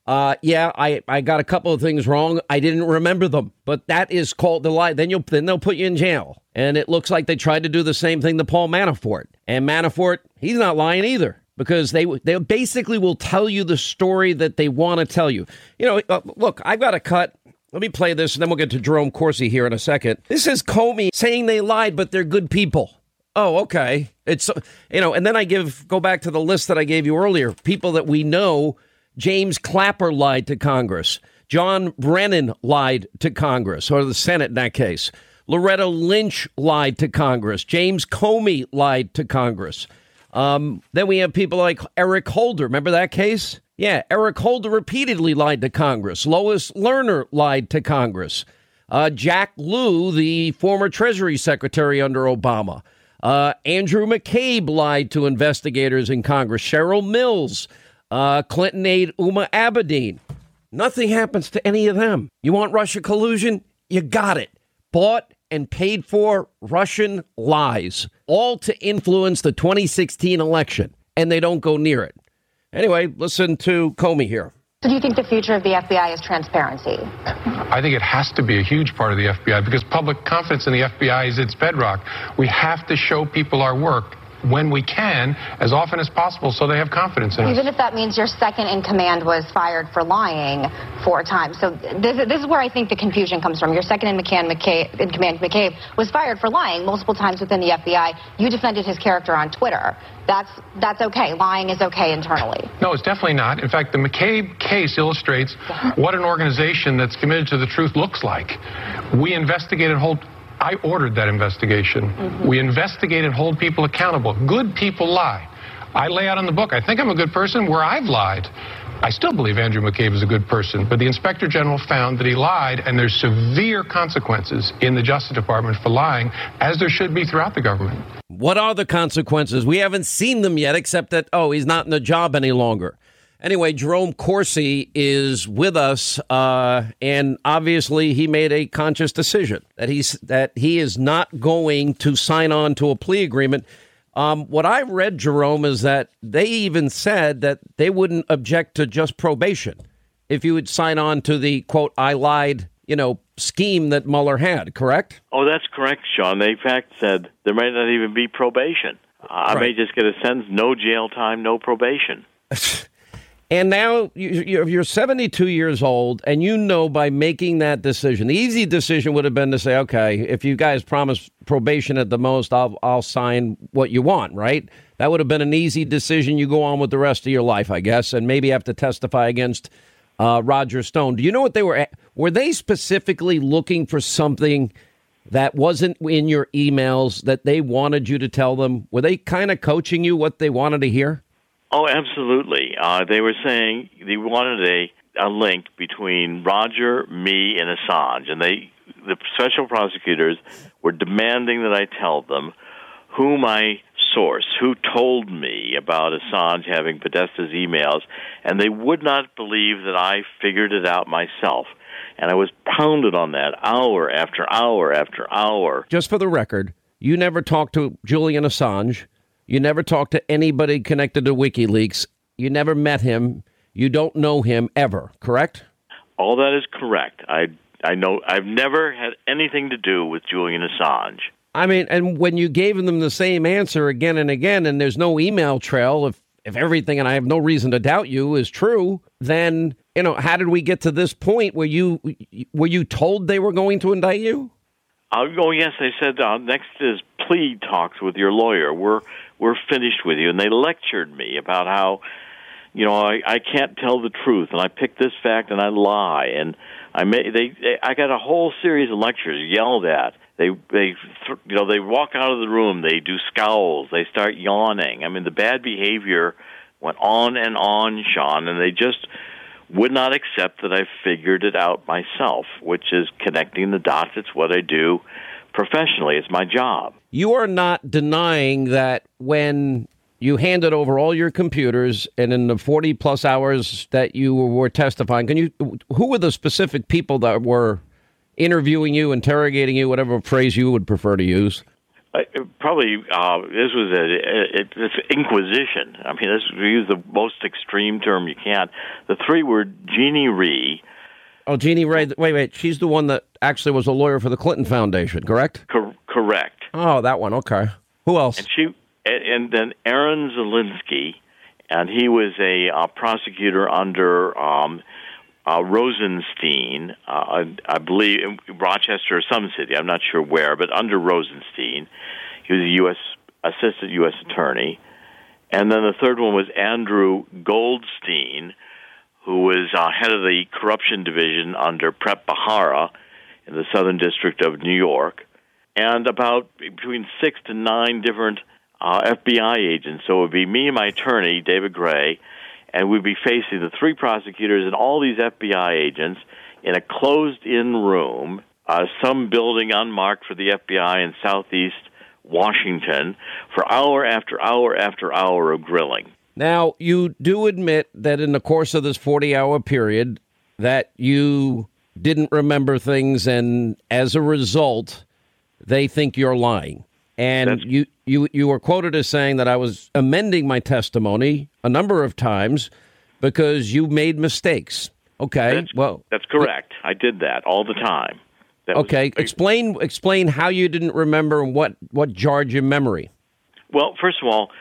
Uh, yeah, I, I got a couple of things wrong. I didn't remember them, but that is called the lie. Then you'll then they'll put you in jail. And it looks like they tried to do the same thing to Paul Manafort. And Manafort, he's not lying either, because they they basically will tell you the story that they want to tell you. You know, uh, look, I've got a cut. Let me play this, and then we'll get to Jerome Corsi here in a second. This is Comey saying they lied, but they're good people. Oh, okay. It's, you know, and then I give go back to the list that I gave you earlier. People that we know. James Clapper lied to Congress. John Brennan lied to Congress, or the Senate in that case. Loretta Lynch lied to Congress. James Comey lied to Congress. Um, then we have people like Eric Holder. Remember that case? Yeah, Eric Holder repeatedly lied to Congress. Lois Lerner lied to Congress. Uh, Jack Lew, the former Treasury Secretary under Obama. Uh, Andrew McCabe lied to investigators in Congress. Cheryl Mills, uh, Clinton aide Uma Abedin. Nothing happens to any of them. You want Russia collusion? You got it. Bought and paid for Russian lies, all to influence the twenty sixteen election, and they don't go near it. Anyway, listen to Comey here. So do you think the future of the F B I is transparency? I think it has to be a huge part of the F B I because public confidence in the F B I is its bedrock. We have to show people our work when we can, as often as possible, so they have confidence in us. Even if that means your second in command was fired for lying four times. So this, this is where I think the confusion comes from. Your second in, McCann, McCabe, in command, McCabe, was fired for lying multiple times within the F B I. You defended his character on Twitter. That's that's okay. Lying is okay internally. No, it's definitely not. In fact, the McCabe case illustrates what an organization that's committed to the truth looks like. We investigate and hold... I ordered that investigation. Mm-hmm. We investigate and hold people accountable. Good people lie. I lay out in the book, I think I'm a good person where I've lied. I still believe Andrew McCabe is a good person, but the Inspector General found that he lied, and there's severe consequences in the Justice Department for lying, as there should be throughout the government. What are the consequences? We haven't seen them yet, except that, oh, he's not in the job any longer. Anyway, Jerome Corsi is with us, uh, and obviously he made a conscious decision that he's that he is not going to sign on to a plea agreement. Um, what I read, Jerome, is that they even said that they wouldn't object to just probation if you would sign on to the, quote, I lied, you know, scheme that Mueller had, correct? Oh, that's correct, Sean. They, in fact, said there might not even be probation. Uh, I right. may just get a sentence, no jail time, no probation. And now you're seventy-two years old, and you know by making that decision, the easy decision would have been to say, okay, if you guys promise probation at the most, I'll I'll sign what you want, right? That would have been an easy decision. You go on with the rest of your life, I guess, and maybe have to testify against uh, Roger Stone. Do you know what they were? Were they specifically looking for something that wasn't in your emails that they wanted you to tell them? Were they kind of coaching you what they wanted to hear? Oh, absolutely. Uh, they were saying they wanted a, a link between Roger, me, and Assange. And they, the special prosecutors were demanding that I tell them who my source, who told me about Assange having Podesta's emails. And they would not believe that I figured it out myself. And I was pounded on that hour after hour after hour. Just for the record, you never talked to Julian Assange. You never talked to anybody connected to WikiLeaks. You never met him. You don't know him ever, correct? All that is correct. I I know I've never had anything to do with Julian Assange. I mean, and when you gave them the same answer again and again, and there's no email trail, if if everything, and I have no reason to doubt you, is true, then, you know, how did we get to this point where you were you told they were going to indict you? Uh, oh, yes, they said uh, next is plea talks with your lawyer. We're we're finished with you. And they lectured me about how, you know, I, I can't tell the truth, and I pick this fact and I lie. And I may, they, they I got a whole series of lectures yelled at. They they you know they walk out of the room. They do scowls. They start yawning. I mean, the bad behavior went on and on, Sean, and they just would not accept that I figured it out myself, which is connecting the dots. It's what I do professionally. It's my job. You are not denying that when you handed over all your computers and in the forty plus hours that you were testifying, can you, who were the specific people that were interviewing you, interrogating you, whatever phrase you would prefer to use? Uh, probably uh, this was a, a, a this inquisition. I mean, this we use the most extreme term you can. The three were Jeannie Rhee. Oh, Jeannie Rhee. Wait, wait. She's the one that actually was a lawyer for the Clinton Foundation, correct? Cor- correct. Oh, that one. Okay. Who else? And she, and then Aaron Zelinsky, and he was a uh, prosecutor under um, uh, Rosenstein, uh, I, I believe in Rochester or some city. I'm not sure where, but under Rosenstein, he was a U S assistant U S attorney. And then the third one was Andrew Goldstein, who was uh, head of the corruption division under Prep Bahara in the Southern District of New York, and about between six to nine different uh, F B I agents. So it would be me and my attorney, David Gray, and we'd be facing the three prosecutors and all these F B I agents in a closed-in room, uh, some building unmarked for the F B I in southeast Washington, for hour after hour after hour of grilling. Now, you do admit that in the course of this forty-hour period that you didn't remember things, and as a result, they think you're lying. And you, you, you were quoted as saying that I was amending my testimony a number of times because you made mistakes. Okay, that's, well... That's correct. I did that all the time. That okay, was, explain explain how you didn't remember and what, what jarred your memory. Well, first of all,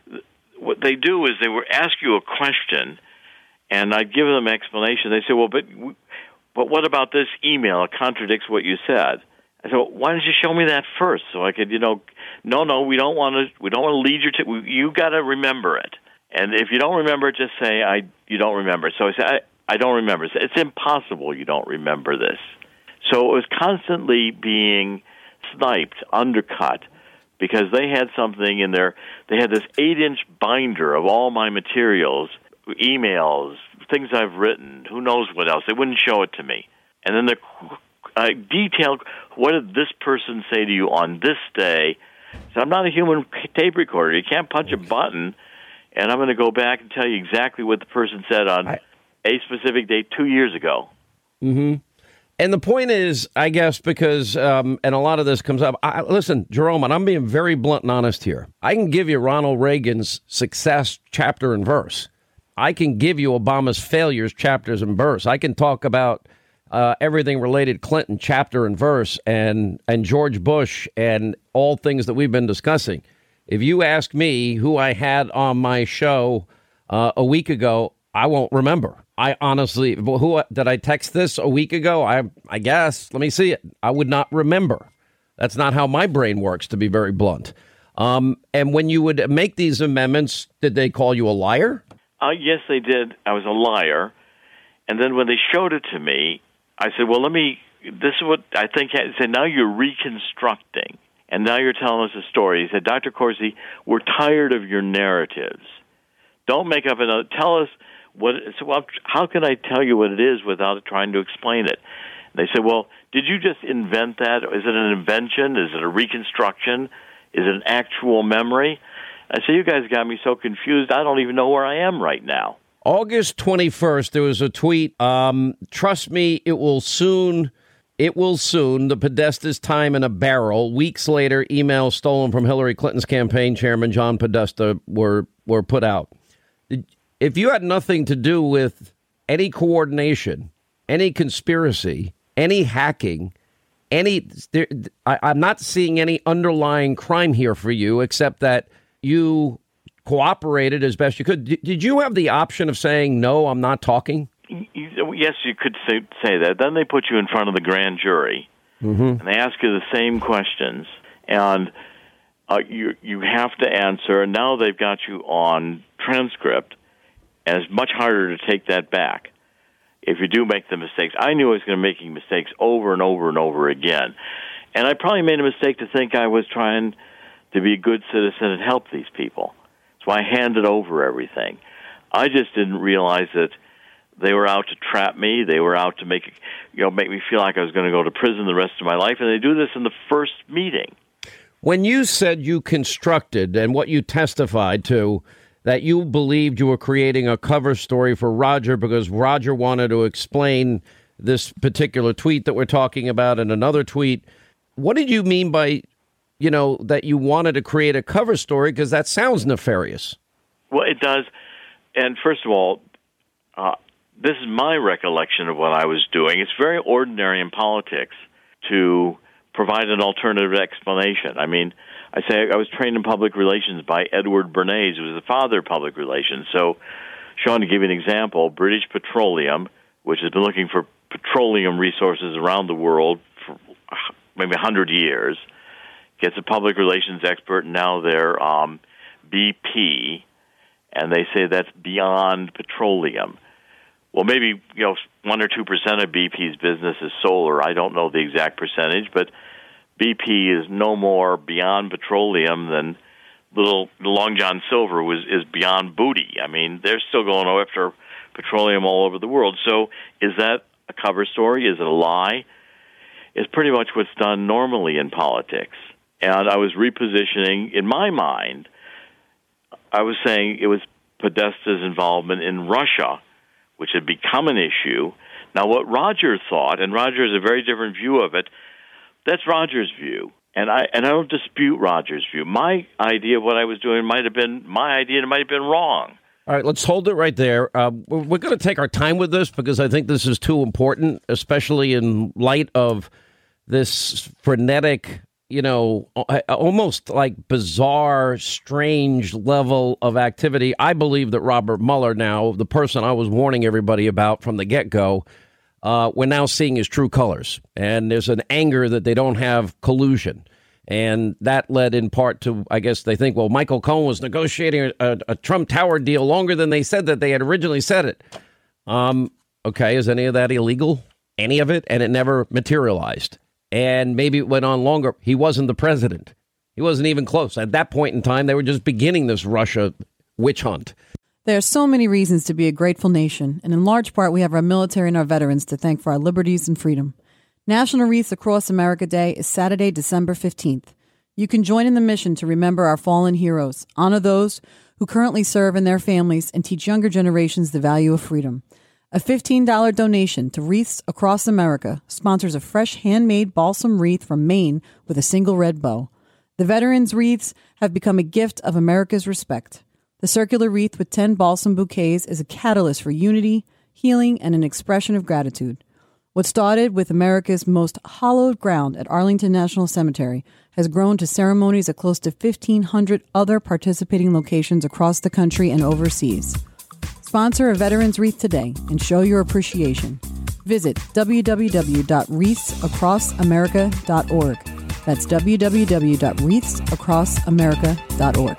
what they do is they would ask you a question, and I'd give them an explanation. They say, well, but but what about this email? It contradicts what you said. I said, well, why don't you show me that first so I could, you know, no, no, we don't want to, we don't want to lead you to, we, you got to remember it. And if you don't remember it, just say, I, you don't remember it. So I said, I, I don't remember it. It's impossible you don't remember this. So it was constantly being sniped, undercut, because they had something in there. They had this eight-inch binder of all my materials, emails, things I've written, who knows what else. They wouldn't show it to me. And then the uh, detailed, what did this person say to you on this day? So I'm not a human tape recorder. You can't punch a button, and I'm going to go back and tell you exactly what the person said on I, a specific date two years ago. Mm-hmm. And the point is, I guess, because, um, and a lot of this comes up, I, listen, Jerome, and I'm being very blunt and honest here. I can give you Ronald Reagan's success chapter and verse. I can give you Obama's failures chapters and verse. I can talk about uh, everything related Clinton chapter and verse, and, and George Bush and all things that we've been discussing. If you ask me who I had on my show uh, a week ago, I won't remember. I honestly, who did I text this a week ago? I I guess. Let me see it. I would not remember. That's not how my brain works, to be very blunt. Um, and when you would make these amendments, did they call you a liar? Uh, yes, they did. I was a liar. And then when they showed it to me, I said, well, let me, this is what I think, I said, now you're reconstructing. And now you're telling us a story. He said, Doctor Corsi, we're tired of your narratives. Don't make up another, tell us. What, so well, how can I tell you what it is without trying to explain it? And they said, well, did you just invent that? Is it an invention? Is it a reconstruction? Is it an actual memory? I said, you guys got me so confused, I don't even know where I am right now. August twenty-first, there was a tweet, um, trust me, it will soon, it will soon, the Podesta's time in a barrel. Weeks later, emails stolen from Hillary Clinton's campaign chairman, John Podesta, were, were put out. Did, If you had nothing to do with any coordination, any conspiracy, any hacking, any, there, I, I'm not seeing any underlying crime here for you, except that you cooperated as best you could. Did, did you have the option of saying, no, I'm not talking? Yes, you could say, say that. Then they put you in front of the grand jury, mm-hmm. and they ask you the same questions, and uh, you you have to answer. And now they've got you on transcript. And it's much harder to take that back if you do make the mistakes. I knew I was going to be making mistakes over and over and over again. And I probably made a mistake to think I was trying to be a good citizen and help these people. So I handed over everything. I just didn't realize that they were out to trap me. They were out to make, you know, make me feel like I was going to go to prison the rest of my life. And they do this in the first meeting. When you said you constructed and what you testified to, that you believed you were creating a cover story for Roger because Roger wanted to explain this particular tweet that we're talking about and another tweet. What did you mean by you know, that you wanted to create a cover story because that sounds nefarious. Well, it does. And first of all, uh, this is my recollection of what I was doing. It's very ordinary in politics to provide an alternative explanation. I mean, I say I was trained in public relations by Edward Bernays, who was the father of public relations. So, Sean, to give you an example, British Petroleum, which has been looking for petroleum resources around the world for maybe one hundred years, gets a public relations expert, and now they're um, B P, and they say that's beyond petroleum. Well, maybe, you know, one or two percent of B P's business is solar. I don't know the exact percentage, but B P is no more beyond petroleum than little Long John Silver was is beyond booty. I mean, they're still going after petroleum all over the world. So is that a cover story? Is it a lie? It's pretty much what's done normally in politics. And I was repositioning, in my mind, I was saying it was Podesta's involvement in Russia, which had become an issue. Now, what Roger thought, and Roger has a very different view of it, that's Roger's view. And I and I don't dispute Roger's view. My idea of what I was doing might have been, my idea might have been wrong. All right, let's hold it right there. Uh, we're going to take our time with this because I think this is too important, especially in light of this frenetic, you know, almost like bizarre, strange level of activity. I believe that Robert Mueller now, the person I was warning everybody about from the get-go, uh, we're now seeing his true colors. And there's an anger that they don't have collusion. And that led in part to, I guess they think, well, Michael Cohen was negotiating a, a Trump Tower deal longer than they said that they had originally said it. Um, okay, is any of that illegal? Any of it? And it never materialized. And maybe it went on longer. He wasn't the president. He wasn't even close. At that point in time, they were just beginning this Russia witch hunt. There are so many reasons to be a grateful nation, and in large part, we have our military and our veterans to thank for our liberties and freedom. National Wreaths Across America Day is Saturday, December fifteenth. You can join in the mission to remember our fallen heroes, honor those who currently serve and their families, and teach younger generations the value of freedom. A fifteen dollars donation to Wreaths Across America sponsors a fresh handmade balsam wreath from Maine with a single red bow. The veterans' wreaths have become a gift of America's respect. The circular wreath with ten balsam bouquets is a catalyst for unity, healing, and an expression of gratitude. What started with America's most hallowed ground at Arlington National Cemetery has grown to ceremonies at close to fifteen hundred other participating locations across the country and overseas. Sponsor a veteran's wreath today and show your appreciation. Visit w w w dot wreaths across america dot org. That's w w w dot wreaths across america dot org.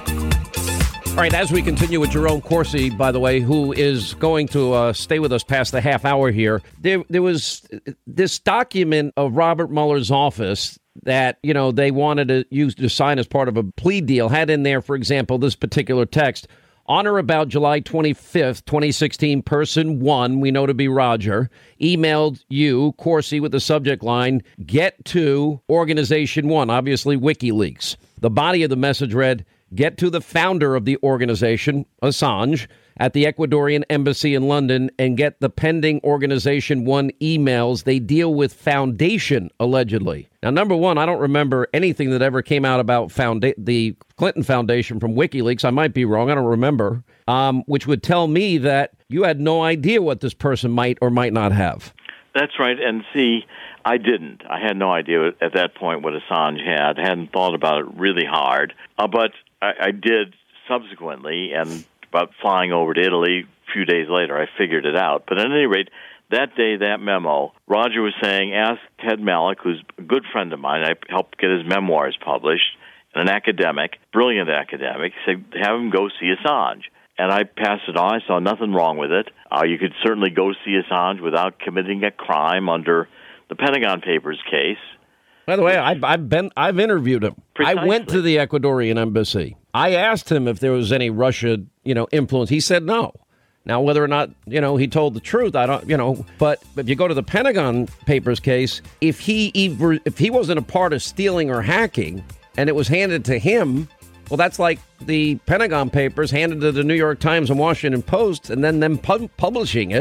All right, as we continue with Jerome Corsi, by the way, who is going to uh, stay with us past the half hour here, there, there was this document of Robert Mueller's office that, you know, they wanted to use to sign as part of a plea deal, had in there, for example, this particular text. On or about July twenty-fifth, twenty sixteen, person one, we know to be Roger, emailed you, Corsi, with the subject line, get to organization one, obviously WikiLeaks. The body of the message read, get to the founder of the organization, Assange, at the Ecuadorian embassy in London and get the pending Organization One emails. They deal with Foundation, allegedly. Now, number one, I don't remember anything that ever came out about founda- the Clinton Foundation from WikiLeaks. I might be wrong. I don't remember, um, which would tell me that you had no idea what this person might or might not have. That's right. And see, I didn't. I had no idea at that point what Assange had. I hadn't thought about it really hard. Uh, but I, I did subsequently, and about flying over to Italy a few days later, I figured it out. But at any rate, that day, that memo, Roger was saying, ask Ted Malloch, who's a good friend of mine. I helped get his memoirs published, and an academic, brilliant academic, said, have him go see Assange. And I passed it on. I saw nothing wrong with it. Uh, you could certainly go see Assange without committing a crime under the Pentagon Papers case. By the way, I've, I've been I've interviewed him. Precisely. I went to the Ecuadorian embassy. I asked him if there was any Russia, you know, influence. He said no. Now, whether or not, you know, he told the truth, I don't, you know. But if you go to the Pentagon Papers case, if he either, if he wasn't a part of stealing or hacking, and it was handed to him, well, that's like the Pentagon Papers handed to the New York Times and Washington Post, and then them pub- publishing it.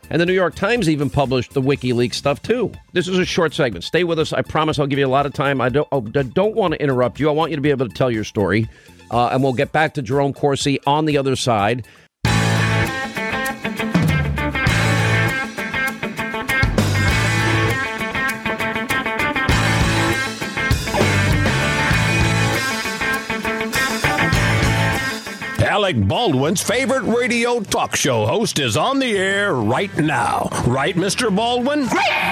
And the New York Times even published the WikiLeaks stuff, too. This is a short segment. Stay with us. I promise I'll give you a lot of time. I don't, I don't want to interrupt you. I want you to be able to tell your story. Uh, and we'll get back to Jerome Corsi on the other side. Alec Baldwin's favorite radio talk show host is on the air right now. Right, Mister Baldwin?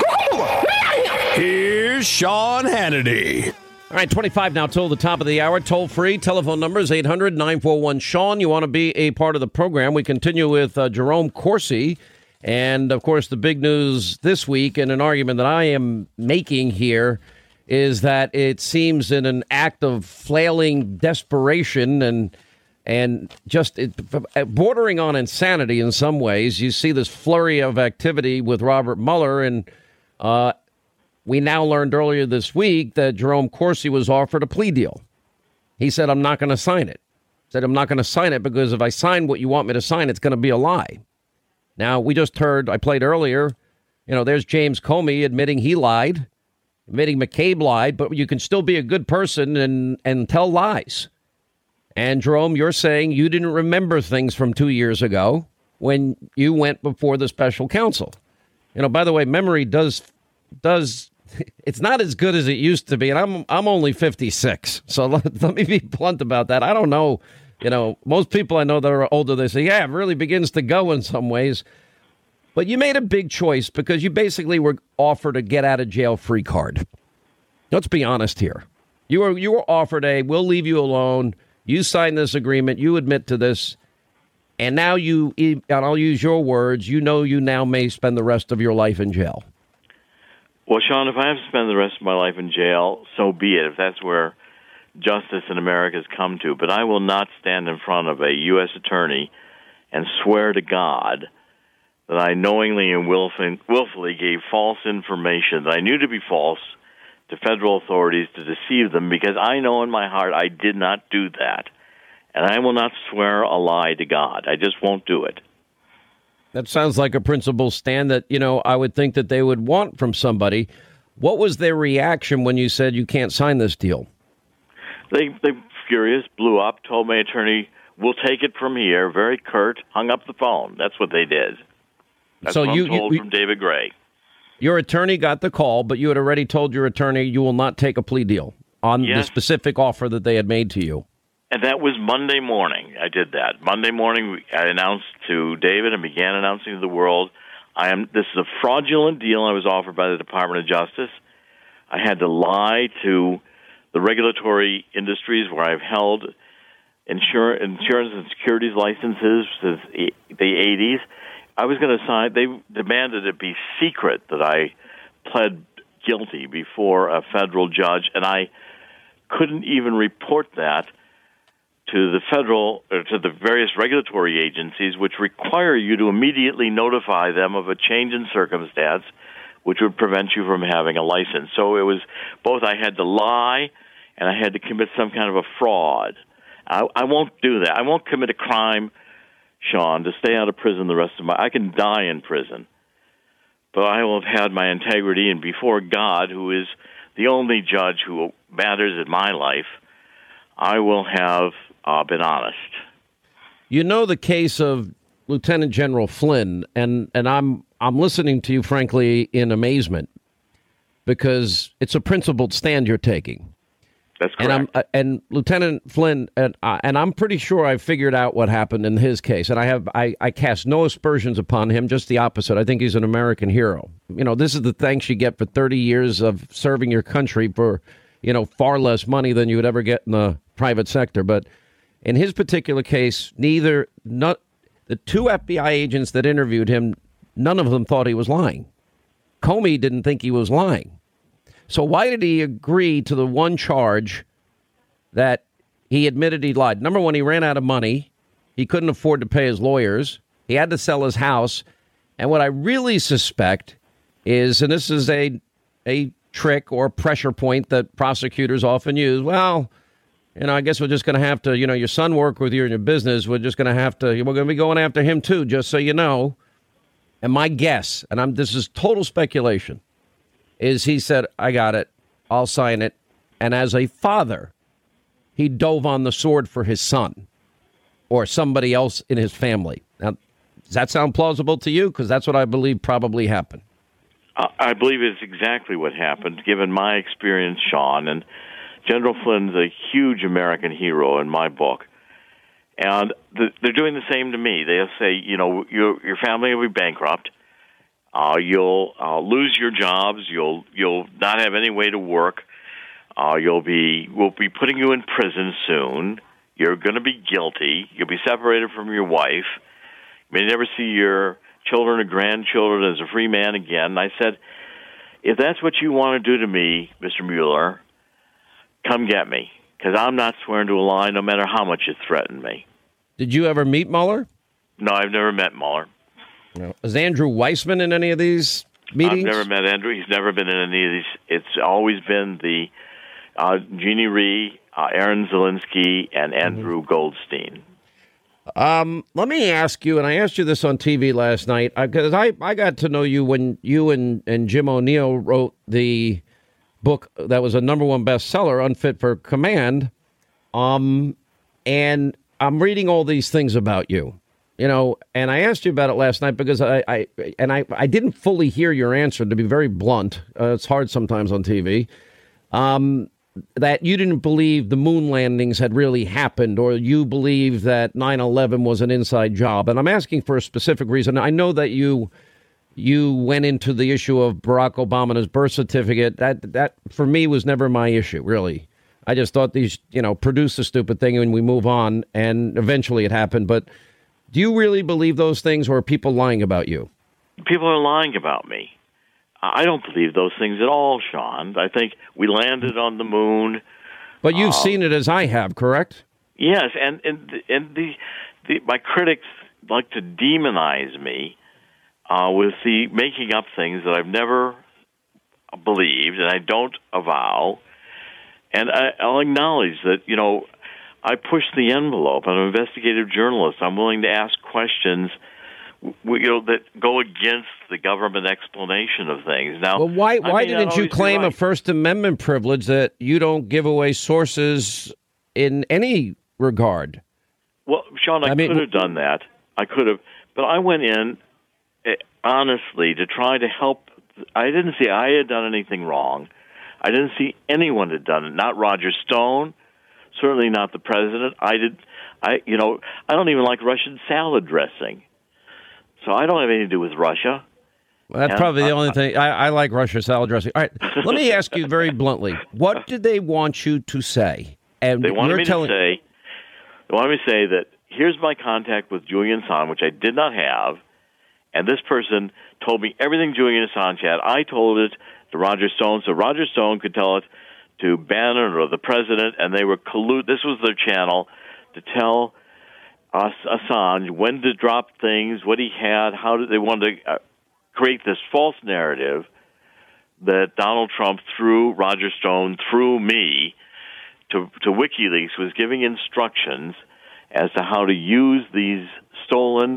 Here's Sean Hannity. All right, twenty-five now till the top of the hour. Toll free. Telephone number is eight hundred nine four one Sean. You want to be a part of the program. We continue with uh, Jerome Corsi. And, of course, the big news this week, and an argument that I am making here, is that it seems in an act of flailing desperation and And just it, bordering on insanity in some ways, you see this flurry of activity with Robert Mueller. And uh, we now learned earlier this week that Jerome Corsi was offered a plea deal. He said, I'm not going to sign it. Said, I'm not going to sign it because if I sign what you want me to sign, it's going to be a lie. Now, we just heard, I played earlier, you know, there's James Comey admitting he lied, admitting McCabe lied, but you can still be a good person and, and tell lies. And, Jerome, you're saying you didn't remember things from two years ago when you went before the special counsel. You know, by the way, memory does, does it's not as good as it used to be. And I'm I'm only fifty-six. So let, let me be blunt about that. I don't know. You know, most people I know that are older, they say, yeah, it really begins to go in some ways. But you made a big choice because you basically were offered a get out of jail free card. Let's be honest here. You were you were offered a we'll leave you alone. You signed this agreement. You admit to this. And now you, and I'll use your words, you know you now may spend the rest of your life in jail. Well, Sean, if I have to spend the rest of my life in jail, so be it, if that's where justice in America has come to. But I will not stand in front of a U S attorney and swear to God that I knowingly and willfully gave false information that I knew to be false to federal authorities to deceive them, because I know in my heart I did not do that. And I will not swear a lie to God. I just won't do it. That sounds like a principled stand that, you know, I would think that they would want from somebody. What was their reaction when you said you can't sign this deal? They, they furious, blew up, told my attorney, we'll take it from here, very curt, hung up the phone. That's what they did. That's so what you, I'm told you, from David Gray. Your attorney got the call, but you had already told your attorney you will not take a plea deal on yes. the specific offer that they had made to you. And that was Monday morning. I did that. Monday morning, I announced to David and began announcing to the world, I am. This is a fraudulent deal I was offered by the Department of Justice. I had to lie to the regulatory industries where I've held insur- insurance and securities licenses since the eighties. I was going to sign. They demanded it be secret that I pled guilty before a federal judge, and I couldn't even report that to the federal or to the various regulatory agencies, which require you to immediately notify them of a change in circumstance, which would prevent you from having a license. So it was both I had to lie and I had to commit some kind of a fraud. I, I won't do that. I won't commit a crime, Sean, to stay out of prison the rest of my... I can die in prison. But I will have had my integrity, and before God, who is the only judge who matters in my life, I will have uh, been honest. You know the case of Lieutenant General Flynn, and, and I'm I'm listening to you, frankly, in amazement, because it's a principled stand you're taking. That's correct. And, I'm, uh, and Lieutenant Flynn, and, uh, and I'm pretty sure I figured out what happened in his case. And I have I, I cast no aspersions upon him, just the opposite. I think he's an American hero. You know, this is the thanks you get for thirty years of serving your country for, you know, far less money than you would ever get in the private sector. But in his particular case, neither, not, the two F B I agents that interviewed him, none of them thought he was lying. Comey didn't think he was lying. So why did he agree to the one charge that he admitted he lied? Number one, he ran out of money. He couldn't afford to pay his lawyers. He had to sell his house. And what I really suspect is, and this is a a trick or pressure point that prosecutors often use, well, you know, I guess we're just going to have to, you know, your son worked with you in your business. We're just going to have to, we're going to be going after him, too, just so you know. and my guess, and I'm this is total speculation, is he said, I got it, I'll sign it. And as a father, he dove on the sword for his son or somebody else in his family. Now, does that sound plausible to you? Because that's what I believe probably happened. I believe it's exactly what happened, given my experience, Sean. And General Flynn's a huge American hero in my book. And the, they're doing the same to me. They'll say, you know, your your family will be bankrupt. Uh, you'll uh, lose your jobs. You'll you'll not have any way to work. Uh, you'll be we'll be putting you in prison soon. You're going to be guilty. You'll be separated from your wife. You may never see your children or grandchildren as a free man again. And I said, if that's what you want to do to me, Mister Mueller, come get me, because I'm not swearing to a lie no matter how much you threaten me. Did you ever meet Mueller? No, I've never met Mueller. No. Is Andrew Weissman in any of these meetings? I've never met Andrew. He's never been in any of these. It's always been the uh, Jeannie Rhee, uh, Aaron Zelinsky, and Andrew mm-hmm. Goldstein. Um, let me ask you, and I asked you this on T V last night, because I, I got to know you when you and, and Jim O'Neill wrote the book that was a number one bestseller, Unfit for Command. Um, and I'm reading all these things about you, you know, and I asked you about it last night because I, I and I, I didn't fully hear your answer, to be very blunt. Uh, it's hard sometimes on T V. Um, that you didn't believe the moon landings had really happened, or you believe that nine eleven was an inside job. And I'm asking for a specific reason. I know that you you went into the issue of Barack Obama and his birth certificate. That, that for me, was never my issue, really. I just thought these, you know, produce a stupid thing and we move on. And eventually it happened. But do you really believe those things, or are people lying about you? People are lying about me. I don't believe those things at all, Sean. I think we landed on the moon. But you've um, seen it as I have, correct? Yes, and and and the, the my critics like to demonize me uh, with the making up things that I've never believed and I don't avow. And I, I'll acknowledge that, you know, I push the envelope. I'm an investigative journalist. I'm willing to ask questions, you know, that go against the government explanation of things. Now, well, why why didn't you claim right. a First Amendment privilege that you don't give away sources in any regard? Well, Sean, I, I mean, could have done that. I could have, but I went in honestly to try to help. I didn't see I had done anything wrong. I didn't see anyone had done it. Not Roger Stone, certainly not the president. I did. I, you know, I don't even like Russian salad dressing. So I don't have anything to do with Russia. Well, that's and, probably the uh, only thing. I, I like Russia salad dressing. All right, let me ask you very bluntly. What did they want you to say? And they wanted me telling- to say, they wanted me to say that here's my contact with Julian Assange, which I did not have, and this person told me everything Julian Assange had. I told it to Roger Stone, so Roger Stone could tell it to Bannon or the president, and they were collude. This was their channel to tell us Assange when to drop things, what he had, how did they want to uh, create this false narrative that Donald Trump, through Roger Stone, through me, to, to WikiLeaks, was giving instructions as to how to use these stolen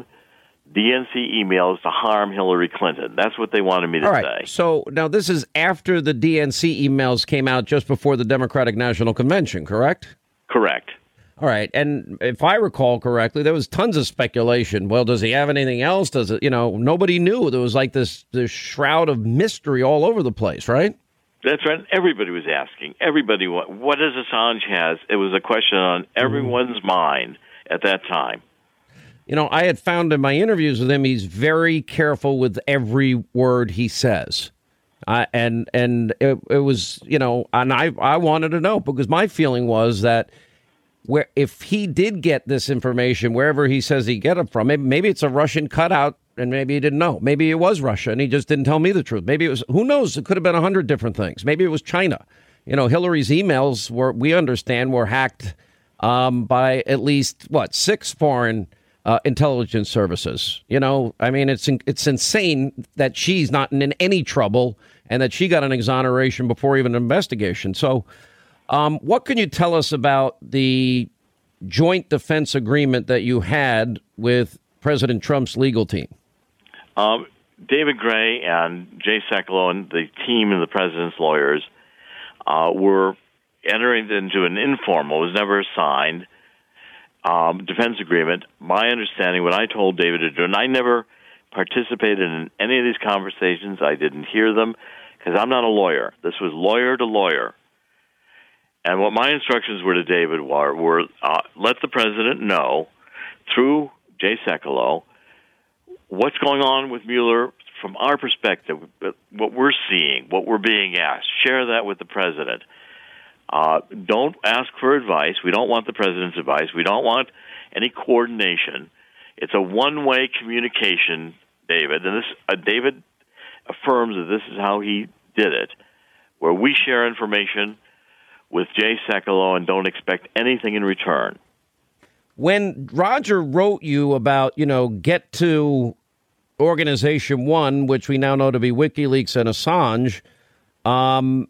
D N C emails to harm Hillary Clinton. That's what they wanted me to All right. say. So now this is after the D N C emails came out just before the Democratic National Convention, correct? Correct. All right. And if I recall correctly, there was tons of speculation. Well, does he have anything else? Does it, you know, nobody knew. There was like this, this shroud of mystery all over the place, right? That's right. Everybody was asking. Everybody, what, what does Assange has? It was a question on everyone's mind at that time. You know, I had found in my interviews with him, he's very careful with every word he says. Uh, and and it, it was, you know, and I, I wanted to know, because my feeling was that where if he did get this information, wherever he says he get it from, maybe, maybe it's a Russian cutout and maybe he didn't know. Maybe it was Russia and he just didn't tell me the truth. Maybe it was, who knows? It could have been a hundred different things. Maybe it was China. You know, Hillary's emails were, we understand, were hacked um, by at least, what, six foreign uh, intelligence services. You know, I mean, it's it's insane that she's not in any trouble and that she got an exoneration before even an investigation. So um, what can you tell us about the joint defense agreement that you had with President Trump's legal team? Um, David Gray and Jay Sekulow and the team and the president's lawyers uh, were entering into an informal, was never signed, um, defense agreement. My understanding, what I told David to do, and I never participated in any of these conversations. I didn't hear them because I'm not a lawyer. This was lawyer to lawyer. And what my instructions were to David were, were uh, let the president know through Jay Sekulow what's going on with Mueller from our perspective, what we're seeing, what we're being asked. Share that with the president. Uh, don't ask for advice. We don't want the president's advice. We don't want any coordination. It's a one-way communication, David. And this uh, David affirms that this is how he did it, where we share information with Jay Sekulow and don't expect anything in return. When Roger wrote you about, you know, get to Organization One, which we now know to be WikiLeaks and Assange, um,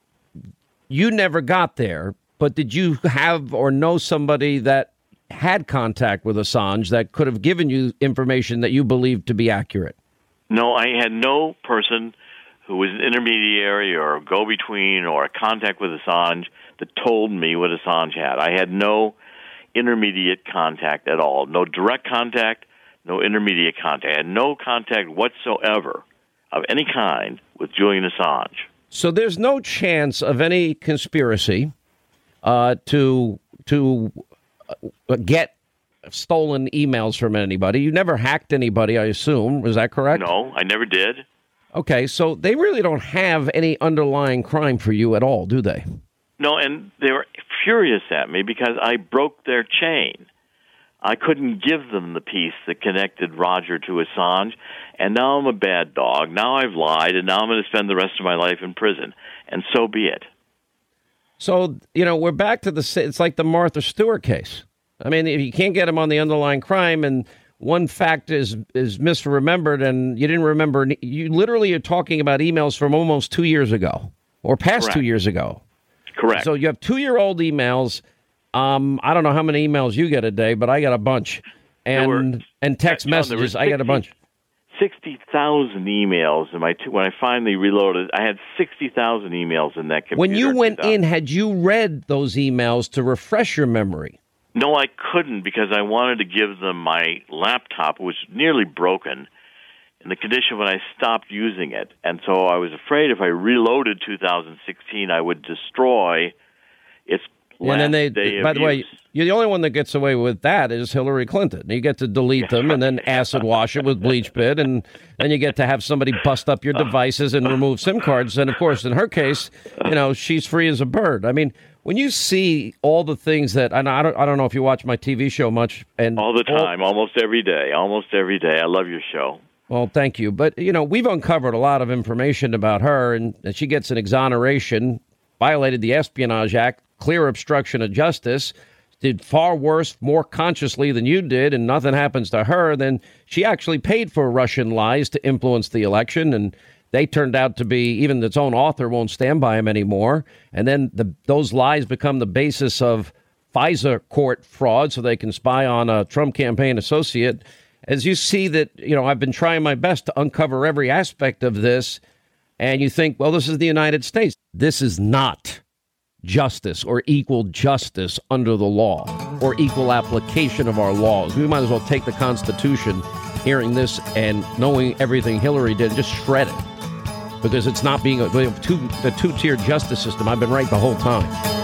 you never got there. But did you have or know somebody that had contact with Assange that could have given you information that you believed to be accurate? No, I had no person who was an intermediary or a go-between or a contact with Assange that told me what Assange had. I had no intermediate contact at all. No direct contact, no intermediate contact. I had no contact whatsoever of any kind with Julian Assange. So there's no chance of any conspiracy uh, to to uh, get stolen emails from anybody. You never hacked anybody, I assume. Was that correct? No, I never did. Okay, so they really don't have any underlying crime for you at all, do they? No, and they were furious at me because I broke their chain. I couldn't give them the piece that connected Roger to Assange, and now I'm a bad dog. Now I've lied, and now I'm going to spend the rest of my life in prison, and so be it. So, you know, we're back to the, it's like the Martha Stewart case. I mean, if you can't get him on the underlying crime and one fact is is misremembered and you didn't remember, you literally are talking about emails from almost two years ago or past Correct. two years ago. Correct. So you have two-year-old emails. Um, I don't know how many emails you get a day, but I got a bunch. And were, and text John, messages, sixty, I got a bunch. sixty thousand emails. In my two, when I finally reloaded, I had sixty thousand emails in that computer. When you went in, had you read those emails to refresh your memory? No, I couldn't because I wanted to give them my laptop, which was nearly broken, in the condition when I stopped using it. And so I was afraid if I reloaded two thousand sixteen, I would destroy its last and then they, day by of the way, use. you're the only one that gets away with that is Hillary Clinton. You get to delete them and then acid wash it with bleach pit, and then you get to have somebody bust up your devices and remove SIM cards. And, of course, in her case, you know, she's free as a bird. I mean, when you see all the things that, and I don't, I don't know if you watch my T V show much. and All the time, all, almost every day, almost every day. I love your show. Well, thank you. But, you know, we've uncovered a lot of information about her, and, and she gets an exoneration, violated the Espionage Act, clear obstruction of justice, did far worse, more consciously than you did, and nothing happens to her. Then she actually paid for Russian lies to influence the election, and they turned out to be, even its own author won't stand by him anymore. And then the, those lies become the basis of FISA court fraud so they can spy on a Trump campaign associate. As you see that, you know, I've been trying my best to uncover every aspect of this, and you think, well, this is the United States. This is not justice or equal justice under the law or equal application of our laws. We might as well take the Constitution, hearing this and knowing everything Hillary did, just shred it. Because it's not being a, a two, a two-tier justice system. I've been right the whole time.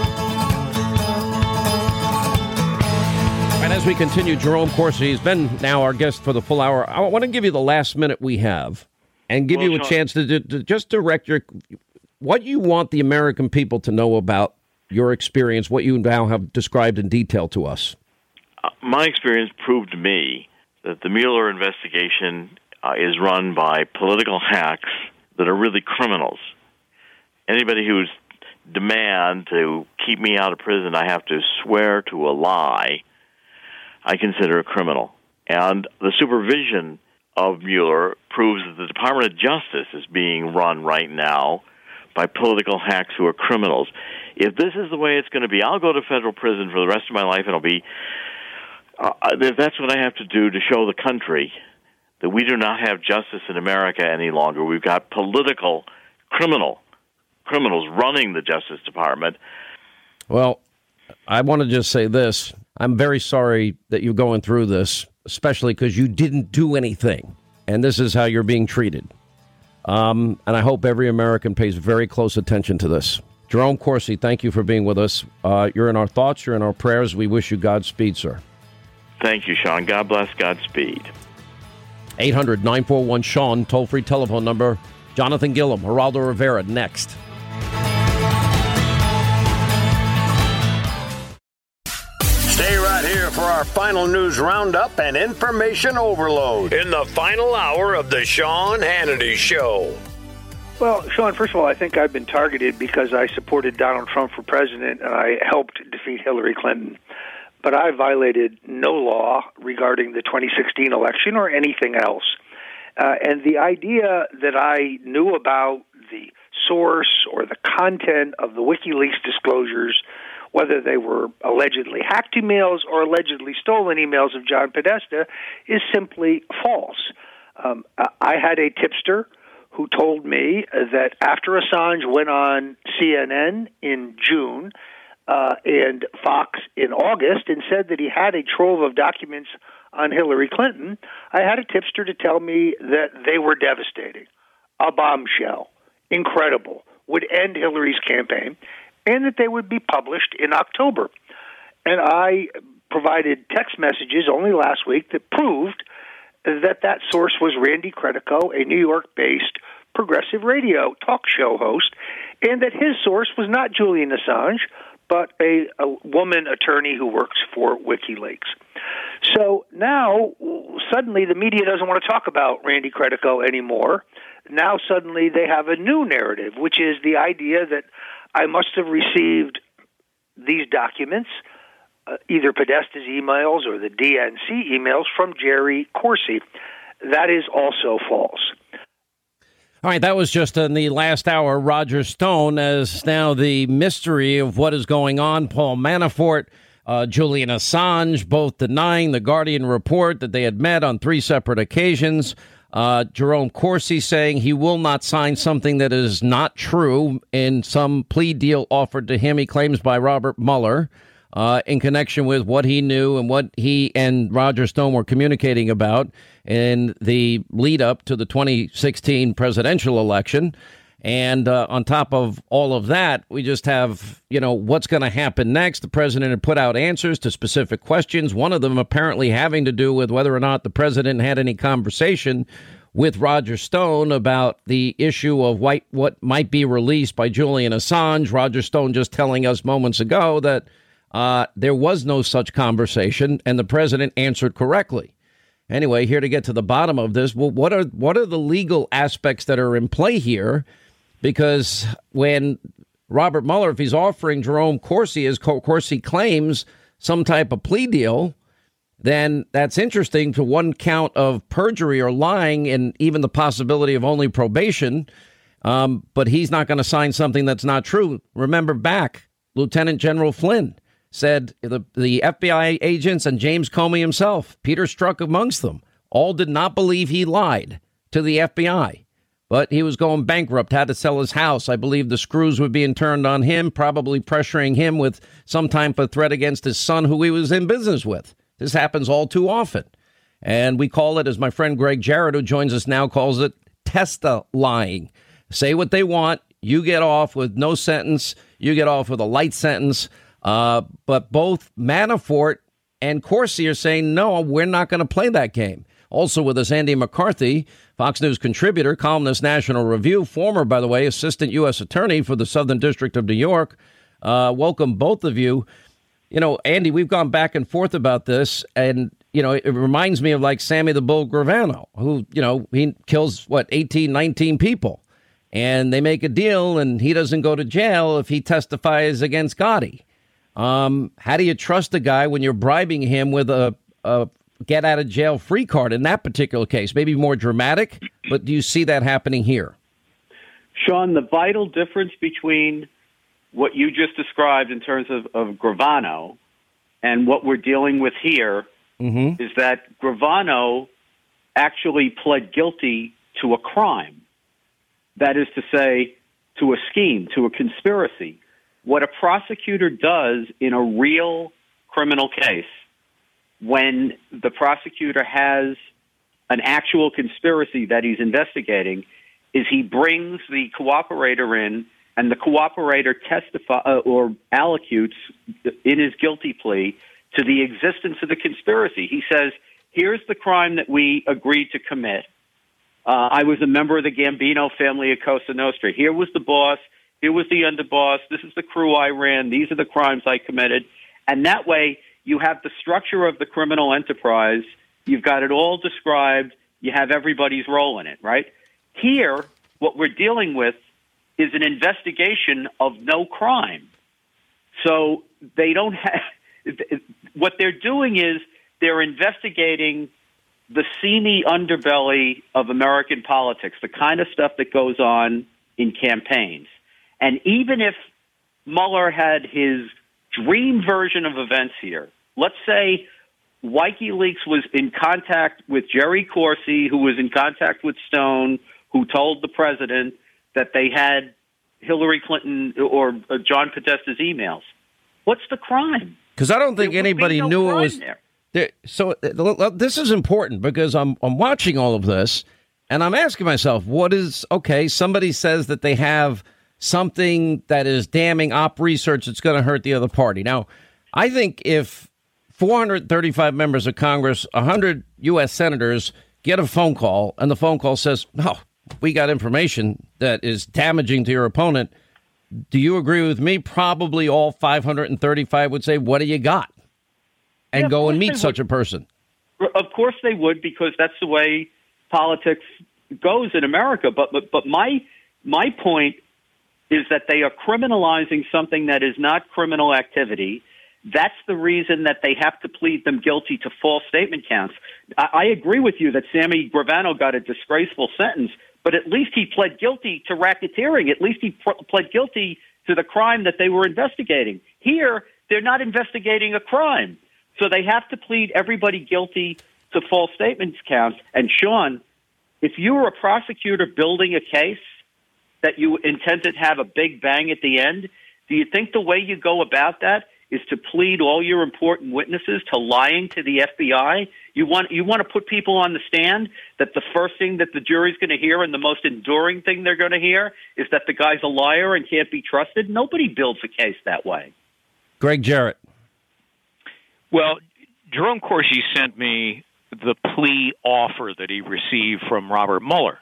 And as we continue, Jerome Corsi has been now our guest for the full hour. I want to give you the last minute we have and give well, you a Sean, chance to, to, to just direct your what you want the American people to know about your experience, what you now have described in detail to us. Uh, my experience proved to me that the Mueller investigation uh, is run by political hacks that are really criminals. Anybody who's demand to keep me out of prison, I have to swear to a lie, I consider a criminal. And the supervision of Mueller proves that the Department of Justice is being run right now by political hacks who are criminals. If this is the way it's going to be, I'll go to federal prison for the rest of my life, and I'll be, uh, if that's what I have to do to show the country that we do not have justice in America any longer. We've got political criminal criminals running the Justice Department. Well, I want to just say this. I'm very sorry that you're going through this, especially because you didn't do anything. And this is how you're being treated. Um, and I hope every American pays very close attention to this. Jerome Corsi, thank you for being with us. Uh, you're in our thoughts. You're in our prayers. We wish you Godspeed, sir. Thank you, Sean. God bless. Godspeed. eight hundred nine four one Sean, toll-free telephone number. Jonathan Gilliam, Geraldo Rivera, next. Stay right here for our final news roundup and information overload in the final hour of the Sean Hannity Show. Well, Sean, first of all, I think I've been targeted because I supported Donald Trump for president and I helped defeat Hillary Clinton. But I violated no law regarding the twenty sixteen election or anything else. Uh, and the idea that I knew about the source or the content of the WikiLeaks disclosures, whether they were allegedly hacked emails or allegedly stolen emails of John Podesta, is simply false. Um, I had a tipster who told me that after Assange went on C N N in June uh, and Fox in August and said that he had a trove of documents on Hillary Clinton, I had a tipster to tell me that they were devastating, a bombshell, incredible, would end Hillary's campaign, and that they would be published in October. And I provided text messages only last week that proved that that source was Randy Credico, a New York-based progressive radio talk show host, and that his source was not Julian Assange, but a, a woman attorney who works for WikiLeaks. So now, suddenly, the media doesn't want to talk about Randy Credico anymore. Now, suddenly, they have a new narrative, which is the idea that I must have received these documents, uh, either Podesta's emails or the D N C emails, from Jerry Corsi. That is also false. All right, that was just in the last hour. Roger Stone, as now the mystery of what is going on. Paul Manafort, uh, Julian Assange, both denying the Guardian report that they had met on three separate occasions. Uh, Jerome Corsi saying he will not sign something that is not true in some plea deal offered to him, he claims, by Robert Mueller, uh, in connection with what he knew and what he and Roger Stone were communicating about in the lead up to the twenty sixteen presidential election. And uh, on top of all of that, we just have, you know, what's going to happen next. The president had put out answers to specific questions, one of them apparently having to do with whether or not the president had any conversation with Roger Stone about the issue of what, what might be released by Julian Assange. Roger Stone just telling us moments ago that uh, there was no such conversation and the president answered correctly. Anyway, here to get to the bottom of this, well, what are what are the legal aspects that are in play here? Because when Robert Mueller, if he's offering Jerome Corsi, as Corsi claims, some type of plea deal, then that's interesting to one count of perjury or lying and even the possibility of only probation. Um, but he's not going to sign something that's not true. Remember back, Lieutenant General Flynn said the, the F B I agents and James Comey himself, Peter Strzok amongst them, all did not believe he lied to the F B I. But he was going bankrupt, had to sell his house. I believe the screws were being turned on him, probably pressuring him with some type of threat against his son, who he was in business with. This happens all too often. And we call it, as my friend Greg Jarrett, who joins us now, calls it Testa lying. Say what they want. You get off with no sentence. You get off with a light sentence. Uh, but both Manafort and Corsi are saying, no, we're not going to play that game. Also with us, Andy McCarthy, Fox News contributor, columnist, National Review, former, by the way, assistant U S attorney for the Southern District of New York. Uh, welcome, both of you. You know, Andy, we've gone back and forth about this, and, you know, it reminds me of like Sammy the Bull Gravano, who, you know, he kills, what, eighteen, nineteen people. And they make a deal, and he doesn't go to jail if he testifies against Gotti. Um, how do you trust a guy when you're bribing him with a, a get out of jail free card in that particular case? Maybe more dramatic, but do you see that happening here? Sean, the vital difference between what you just described in terms of, of Gravano and what we're dealing with here mm-hmm. is that Gravano actually pled guilty to a crime. That is to say, to a scheme, to a conspiracy. What a prosecutor does in a real criminal case, when the prosecutor has an actual conspiracy that he's investigating, is he brings the cooperator in, and the cooperator testify uh, or allocutes in his guilty plea to the existence of the conspiracy. He says, here's the crime that we agreed to commit. Uh, I was a member of the Gambino family at Cosa Nostra. Here was the boss. Here was the underboss. This is the crew I ran. These are the crimes I committed. And that way, you have the structure of the criminal enterprise. You've got it all described. You have everybody's role in it, right? Here, what we're dealing with is an investigation of no crime. So they don't have – what they're doing is they're investigating the seamy underbelly of American politics, the kind of stuff that goes on in campaigns. And even if Mueller had his dream version of events here, let's say WikiLeaks was in contact with Jerry Corsi, who was in contact with Stone, who told the president that they had Hillary Clinton or uh, John Podesta's emails. What's the crime? Because I don't think there anybody no knew it was there. there. So uh, this is important because I'm I'm watching all of this and I'm asking myself, what is okay? Somebody says that they have something that is damning op research that's going to hurt the other party. Now, I think if four hundred thirty-five members of Congress, one hundred U S senators get a phone call and the phone call says, no, we got information that is damaging to your opponent. Do you agree with me? Probably all five hundred thirty-five would say, what do you got? And yeah, go and meet such would. a person. Of course they would, because that's the way politics goes in America. But but, but my my point is that they are criminalizing something that is not criminal activity. That's the reason that they have to plead them guilty to false statement counts. I, I agree with you that Sammy Gravano got a disgraceful sentence, but at least he pled guilty to racketeering. At least he pr- pled guilty to the crime that they were investigating. Here, they're not investigating a crime. So they have to plead everybody guilty to false statements counts. And Sean, if you were a prosecutor building a case that you intended to have a big bang at the end, do you think the way you go about that is to plead all your important witnesses to lying to the F B I? You want you want to put people on the stand that the first thing that the jury's going to hear and the most enduring thing they're going to hear is that the guy's a liar and can't be trusted? Nobody builds a case that way. Greg Jarrett. Well, Jerome Corsi sent me the plea offer that he received from Robert Mueller.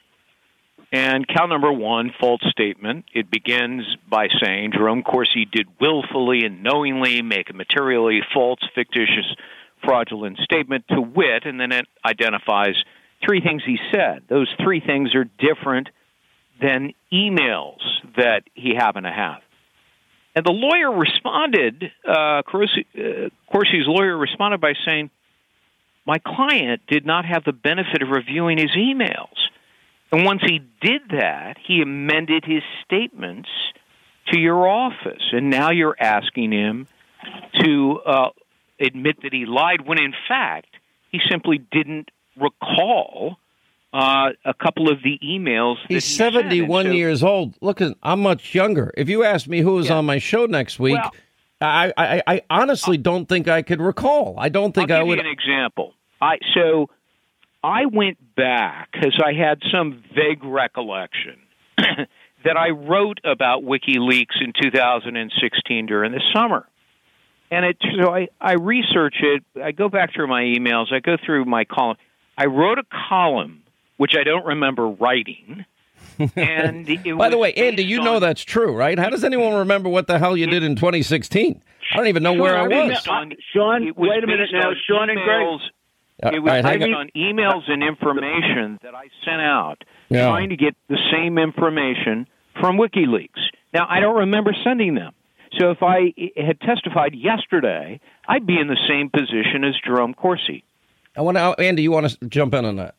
And count number one, false statement. It begins by saying Jerome Corsi did willfully and knowingly make a materially false, fictitious, fraudulent statement to wit, and then it identifies three things he said. Those three things are different than emails that he happened to have. And the lawyer responded, uh, Corsi, uh, Corsi's lawyer responded by saying, my client did not have the benefit of reviewing his emails. And once he did that, he amended his statements to your office. And now you're asking him to uh, admit that he lied when, in fact, he simply didn't recall uh, a couple of the emails that He's he seventy-one so, years old. Look, I'm much younger. If you asked me who was yeah. on my show next week, well, I, I, I honestly don't think I could recall. I don't think I'll I give would. You an example. I so I went back because I had some vague recollection that I wrote about WikiLeaks in two thousand sixteen during the summer. And it, so I, I research it. I go back through my emails. I go through my column. I wrote a column, which I don't remember writing. And it By the way, was Andy, you on, know that's true, right? How does anyone remember what the hell you did in twenty sixteen? I don't even know Sean, where I was. based on, Sean, wait a minute now. Sean and Greg. It was right, based on emails and information that I sent out, yeah. trying to get the same information from WikiLeaks. Now, I don't remember sending them. So if I had testified yesterday, I'd be in the same position as Jerome Corsi. I want to, Andy, you want to jump in on that?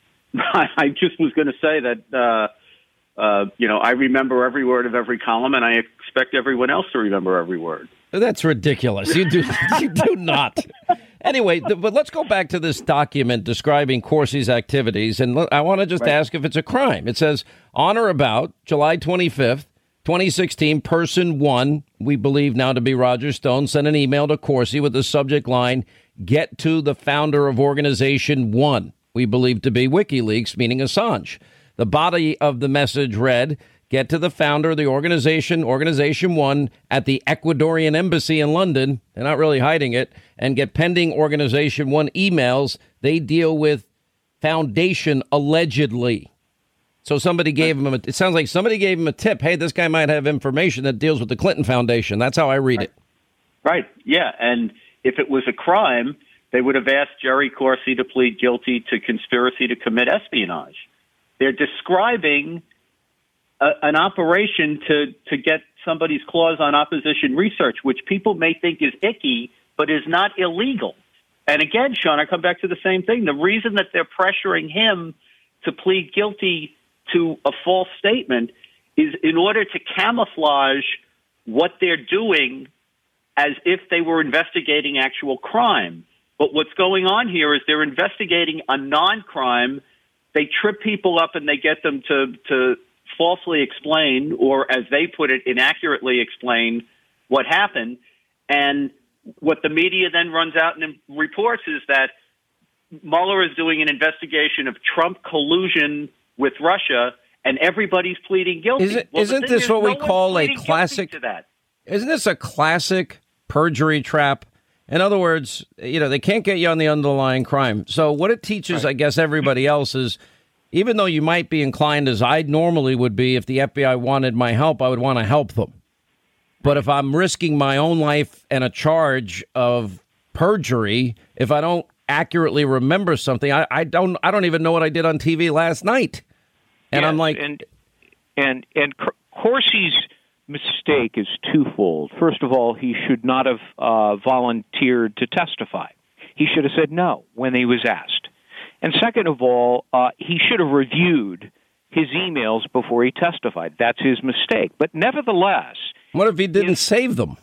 I just was going to say that, uh, uh, you know, I remember every word of every column, and I expect everyone else to remember every word. That's ridiculous. You do, you do not. Anyway, th- but let's go back to this document describing Corsi's activities. And look, I want to just right. ask if it's a crime. It says, on or about July twenty-fifth, twenty sixteen, person one, we believe now to be Roger Stone, sent an email to Corsi with the subject line, get to the founder of organization one, we believe to be WikiLeaks, meaning Assange. The body of the message read, get to the founder of the organization, Organization One, at the Ecuadorian Embassy in London. They're not really hiding it. And get pending Organization One emails. They deal with Foundation allegedly. So somebody gave him, a, it sounds like somebody gave him a tip. Hey, this guy might have information that deals with the Clinton Foundation. That's how I read right. it. Right. Yeah. And if it was a crime, they would have asked Jerry Corsi to plead guilty to conspiracy to commit espionage. They're describing a, an operation to, to get somebody's clause on opposition research, which people may think is icky, but is not illegal. And again, Sean, I come back to the same thing. The reason that they're pressuring him to plead guilty to a false statement is in order to camouflage what they're doing as if they were investigating actual crime. But what's going on here is they're investigating a non-crime. They trip people up and they get them to, to falsely explain, or as they put it, inaccurately explain what happened. And what the media then runs out and reports is that Mueller is doing an investigation of Trump collusion with Russia, and everybody's pleading guilty. Is it, well, isn't this is, what no we call a classic? Isn't this a classic perjury trap? In other words, you know, they can't get you on the underlying crime. So what it teaches, right. I guess, everybody else is, even though you might be inclined, as I normally would be, if the F B I wanted my help, I would want to help them. But if I'm risking my own life and a charge of perjury, if I don't accurately remember something, I, I don't I don't even know what I did on T V last night. And yes, I'm like, and and and Corsi's mistake is twofold. First of all, he should not have uh, volunteered to testify. He should have said no when he was asked. And second of all, uh, he should have reviewed his emails before he testified. That's his mistake. But nevertheless, what if he didn't save them?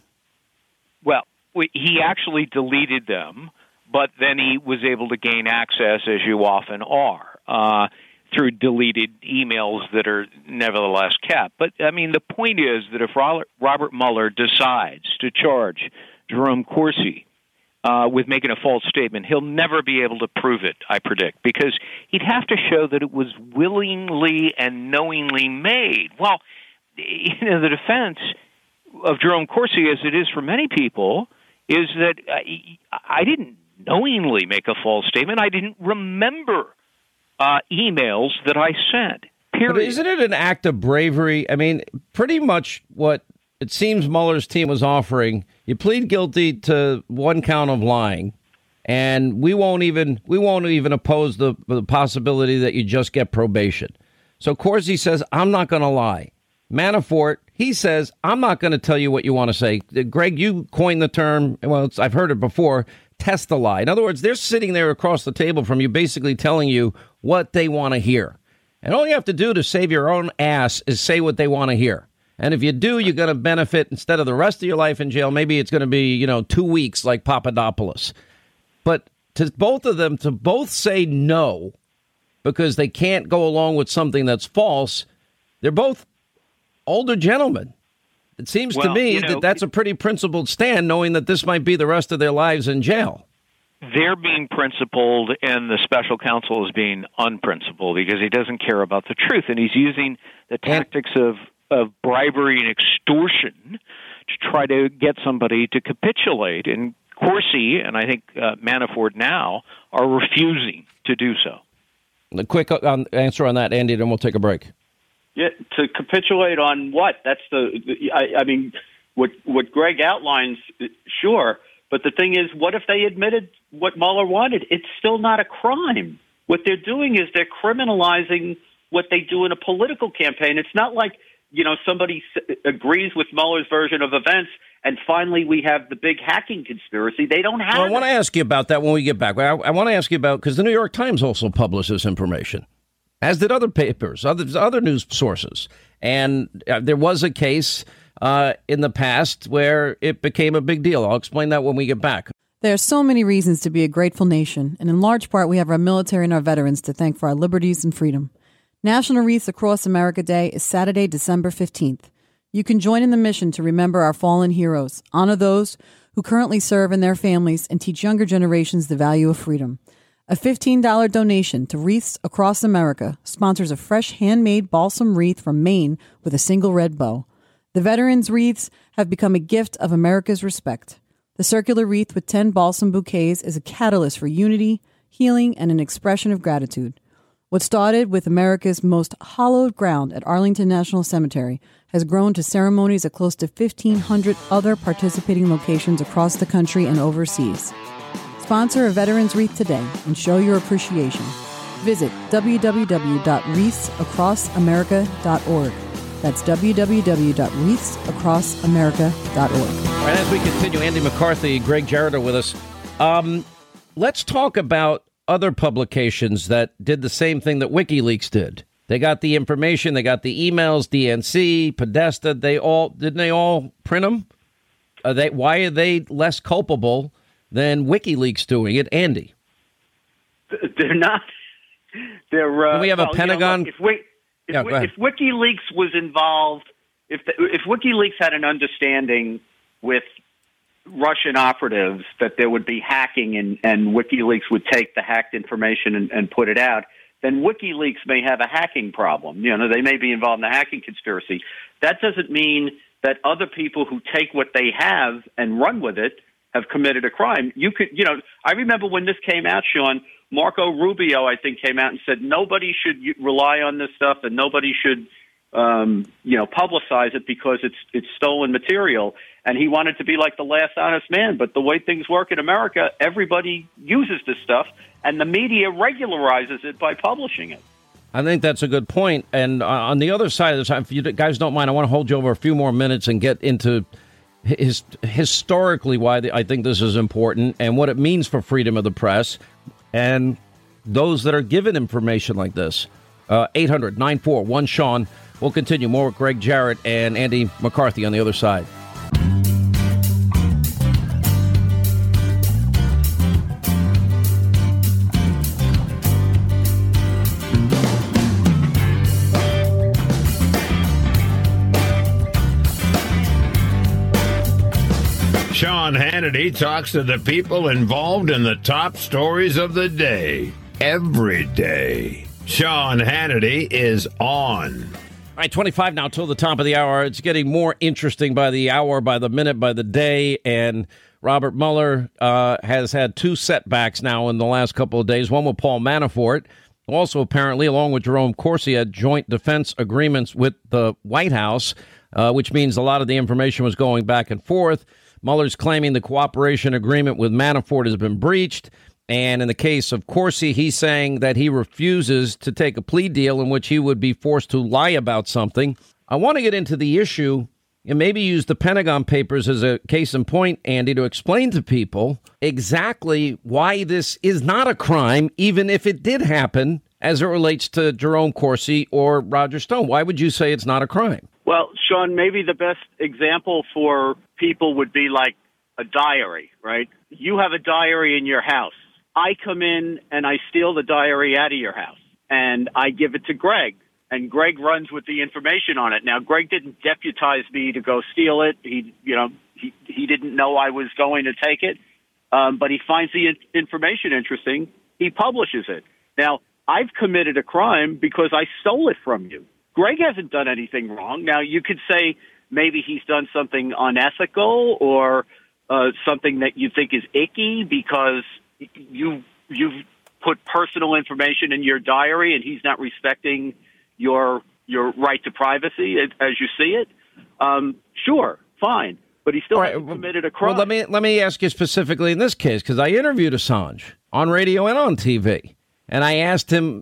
Well, he actually deleted them, but then he was able to gain access, as you often are, uh, through deleted emails that are nevertheless kept. But, I mean, the point is that if Robert Mueller decides to charge Jerome Corsi uh, with making a false statement, he'll never be able to prove it, I predict, because he'd have to show that it was willingly and knowingly made. Well, you know, the defense of Jerome Corsi, as it is for many people, is that uh, I didn't knowingly make a false statement. I didn't remember uh, emails that I sent, period. But isn't it an act of bravery? I mean, pretty much what it seems Mueller's team was offering, you plead guilty to one count of lying, and we won't even we won't even oppose the, the possibility that you just get probation. So Corsi says, I'm not going to lie. Manafort, he says, I'm not going to tell you what you want to say. Greg, you coined the term, well, it's, I've heard it before, test the lie. In other words, they're sitting there across the table from you, basically telling you what they want to hear. And all you have to do to save your own ass is say what they want to hear. And if you do, you're going to benefit. Instead of the rest of your life in jail, maybe it's going to be, you know, two weeks like Papadopoulos. But to both of them, to both say no, because they can't go along with something that's false, they're both older gentlemen. It seems well, to me you know, that that's a pretty principled stand, knowing that this might be the rest of their lives in jail. They're being principled, and the special counsel is being unprincipled because he doesn't care about the truth, and he's using the tactics of, of bribery and extortion to try to get somebody to capitulate. And Corsi, and I think uh, Manafort now, are refusing to do so. A quick answer on that, Andy, then we'll take a break. Yeah, to capitulate on what? That's the, the I, I mean, what what Greg outlines, sure. But the thing is, what if they admitted what Mueller wanted? It's still not a crime. What they're doing is they're criminalizing what they do in a political campaign. It's not like, you know, somebody s- agrees with Mueller's version of events and finally we have the big hacking conspiracy. They don't have well, I want to it. ask you about that when we get back. I, I want to ask you about, because the New York Times also published this information, as did other papers, other, other news sources. And uh, there was a case uh, in the past where it became a big deal. I'll explain that when we get back. There are so many reasons to be a grateful nation, and in large part, we have our military and our veterans to thank for our liberties and freedom. National Wreaths Across America Day is Saturday, December fifteenth. You can join in the mission to remember our fallen heroes, honor those who currently serve and their families, and teach younger generations the value of freedom. A fifteen dollars donation to Wreaths Across America sponsors a fresh handmade balsam wreath from Maine with a single red bow. The veterans' wreaths have become a gift of America's respect. The circular wreath with ten balsam bouquets is a catalyst for unity, healing, and an expression of gratitude. What started with America's most hallowed ground at Arlington National Cemetery has grown to ceremonies at close to fifteen hundred other participating locations across the country and overseas. Sponsor a veterans wreath today and show your appreciation. Visit w w w dot wreaths across america dot org. That's w w w dot wreaths across america dot org. All right, as we continue, Andy McCarthy, Greg Jarrett are with us. Um, let's talk about other publications that did the same thing that WikiLeaks did. They got the information, they got the emails, D N C, Podesta, they all, didn't they all print them? Are they, why are they less culpable than WikiLeaks doing it? Andy? They're not. They're. Uh, Do we have well, a Pentagon? You know, if, we, if, yeah, we, if WikiLeaks was involved, if the, if WikiLeaks had an understanding with Russian operatives that there would be hacking and, and WikiLeaks would take the hacked information and, and put it out, then WikiLeaks may have a hacking problem. You know, they may be involved in a hacking conspiracy. That doesn't mean that other people who take what they have and run with it have committed a crime. You could, you know, I remember when this came out, Sean, Marco Rubio, I think, came out and said nobody should rely on this stuff and nobody should, um, you know, publicize it because it's it's stolen material. And he wanted to be like the last honest man. But the way things work in America, everybody uses this stuff, and the media regularizes it by publishing it. I think that's a good point. And uh, on the other side of this, if you guys don't mind, I want to hold you over a few more minutes and get into his, historically why the, I think this is important and what it means for freedom of the press and those that are given information like this. Uh, eight hundred nine four one Sean. We'll continue more with Greg Jarrett and Andy McCarthy on the other side. Sean Hannity talks to the people involved in the top stories of the day, every day. Sean Hannity is on. All right, twenty-five now till the top of the hour. It's getting more interesting by the hour, by the minute, by the day. And Robert Mueller uh, has had two setbacks now in the last couple of days. One with Paul Manafort. Also, apparently, along with Jerome Corsi, had joint defense agreements with the White House, uh, which means a lot of the information was going back and forth. Mueller's claiming the cooperation agreement with Manafort has been breached. And in the case of Corsi, he's saying that he refuses to take a plea deal in which he would be forced to lie about something. I want to get into the issue and maybe use the Pentagon Papers as a case in point, Andy, to explain to people exactly why this is not a crime, even if it did happen as it relates to Jerome Corsi or Roger Stone. Why would you say it's not a crime? Well, Sean, maybe the best example for people would be like a diary, right? You have a diary in your house. I come in and I steal the diary out of your house and I give it to Greg, and Greg runs with the information on it. Now, Greg didn't deputize me to go steal it. He, you know, he, he didn't know I was going to take it, um, but he finds the information interesting. He publishes it. Now, I've committed a crime because I stole it from you. Greg hasn't done anything wrong. Now, you could say maybe he's done something unethical or uh, something that you think is icky because you you've put personal information in your diary and he's not respecting your your right to privacy as you see it. Um, sure, fine, but he still right, hasn't committed a crime. Well, let me let me ask you specifically in this case, because I interviewed Assange on radio and on T V, and I asked him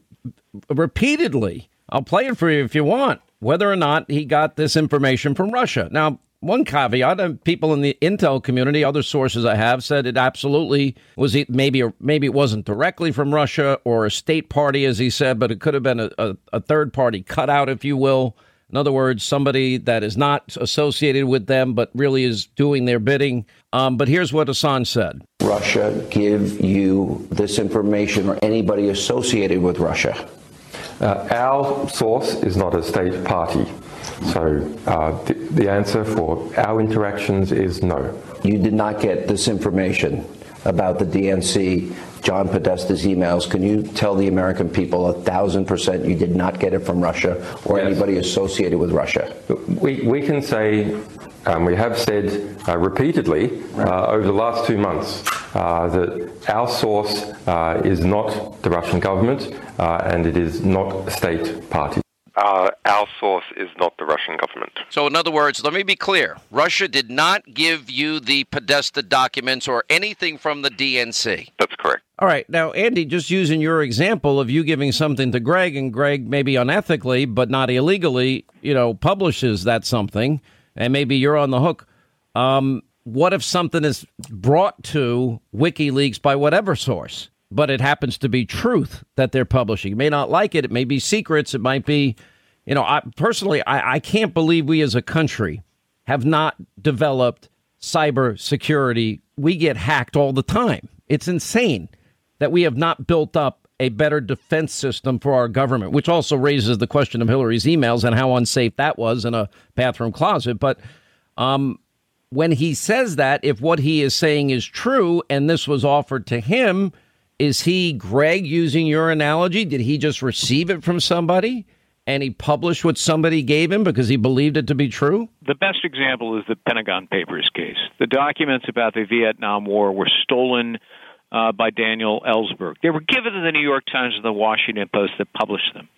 repeatedly, I'll play it for you if you want, whether or not he got this information from Russia. Now, one caveat, and people in the intel community, other sources I have, said it absolutely was, it maybe maybe it wasn't directly from Russia or a state party, as he said, but it could have been a, a, a third party cutout, if you will. In other words, somebody that is not associated with them, but really is doing their bidding. Um, but here's what Assange said. Russia give you this information or anybody associated with Russia? Uh, our source is not a state party. So uh, the, the answer for our interactions is no. You did not get this information about the D N C, John Podesta's emails. Can you tell the American people a thousand percent you did not get it from Russia or yes. anybody associated with Russia? We, we can say, um, we have said uh, repeatedly uh, over the last two months uh, that our source uh, is not the Russian government uh, and it is not a state party. Uh, our source is not the Russian government. So in other words, let me be clear. Russia did not give you the Podesta documents or anything from the D N C. That's correct. All right. Now, Andy, just using your example of you giving something to Greg, and Greg maybe unethically, but not illegally, you know, publishes that something, and maybe you're on the hook. Um, what if something is brought to WikiLeaks by whatever source, but it happens to be truth that they're publishing? You may not like it. It may be secrets. It might be, you know, I personally, I, I can't believe we as a country have not developed cyber security. We get hacked all the time. It's insane that we have not built up a better defense system for our government, which also raises the question of Hillary's emails and how unsafe that was in a bathroom closet. But um, when he says that, if what he is saying is true and this was offered to him, is he, Greg, using your analogy? Did he just receive it from somebody and he published what somebody gave him because he believed it to be true? The best example is the Pentagon Papers case. The documents about the Vietnam War were stolen uh, by Daniel Ellsberg. They were given to the New York Times and the Washington Post that published them.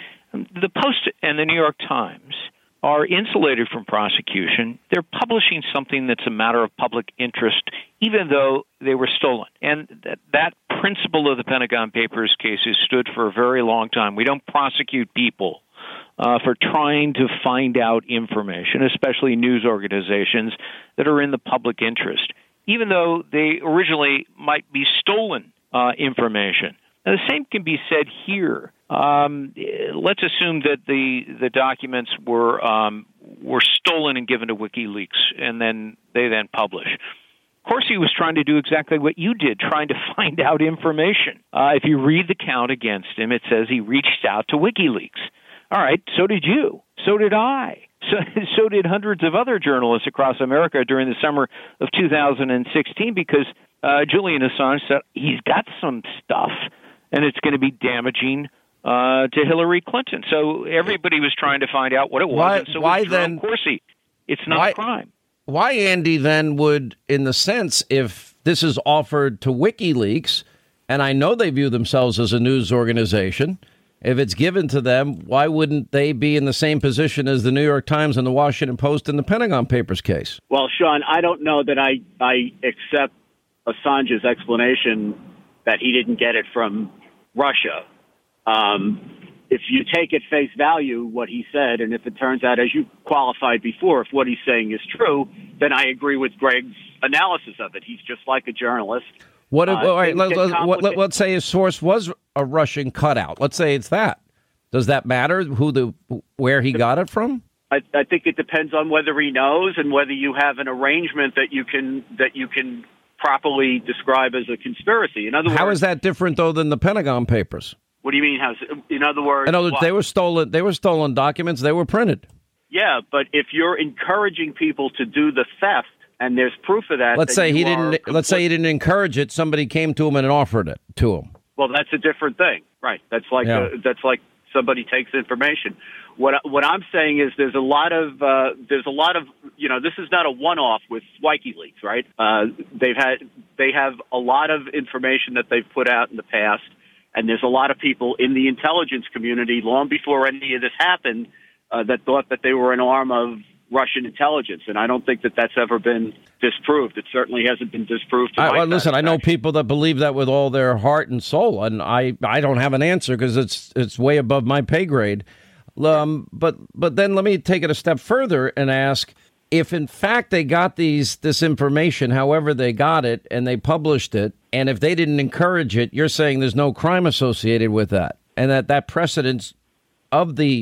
The Post and the New York Times are insulated from prosecution. They're publishing something that's a matter of public interest, even though they were stolen. And that, that principle of the Pentagon Papers case has stood for a very long time. We don't prosecute people uh, for trying to find out information, especially news organizations that are in the public interest, even though they originally might be stolen uh, information. Now, the same can be said here. Um, let's assume that the the documents were um, were stolen and given to WikiLeaks, and then they then publish. Of course, he was trying to do exactly what you did, trying to find out information. Uh, if you read the count against him, it says he reached out to WikiLeaks. All right, so did you. So did I. So, so did hundreds of other journalists across America during the summer of two thousand sixteen, because uh, Julian Assange said he's got some stuff, and it's going to be damaging uh, to Hillary Clinton. So everybody was trying to find out what it was. Why, and so why was Jerome then? Corsi. It's not why, a crime. Why, Andy, then would, in the sense, if this is offered to WikiLeaks, and I know they view themselves as a news organization, if it's given to them, why wouldn't they be in the same position as the New York Times and the Washington Post in the Pentagon Papers case? Well, Sean, I don't know that I, I accept Assange's explanation that he didn't get it from Russia. Um, if you take at face value what he said, and if it turns out, as you qualified before, if what he's saying is true, then I agree with Greg's analysis of it. He's just like a journalist. What? If, uh, all right, let, let, complicate- let, let's say his source was a Russian cutout. Let's say it's that. Does that matter? Who the where he got it from? I, I think it depends on whether he knows and whether you have an arrangement that you can that you can properly describe as a conspiracy. In other words, how is that different though than the Pentagon Papers? What do you mean? How's, in other words, in other words, what? they were stolen. They were stolen documents. They were printed. Yeah, but if you're encouraging people to do the theft, and there's proof of that, let's say he didn't. Compl- let's say he didn't encourage it. Somebody came to him and offered it to him. Well, that's a different thing, right? That's like Yeah. uh, that's like somebody takes information. What what I'm saying is there's a lot of uh, there's a lot of you know this is not a one-off with WikiLeaks, right? Uh, they've had they have a lot of information that they've put out in the past, and there's a lot of people in the intelligence community long before any of this happened uh, that thought that they were an arm of Russian intelligence, and I don't think that that's ever been disproved. It certainly hasn't been disproved. To I, my well, listen, I know satisfaction. people that believe that with all their heart and soul, and I, I don't have an answer because it's it's way above my pay grade. Um, but but then let me take it a step further and ask if, in fact, they got these this information, however they got it, and they published it, and if they didn't encourage it, you're saying there's no crime associated with that, and that that precedence of the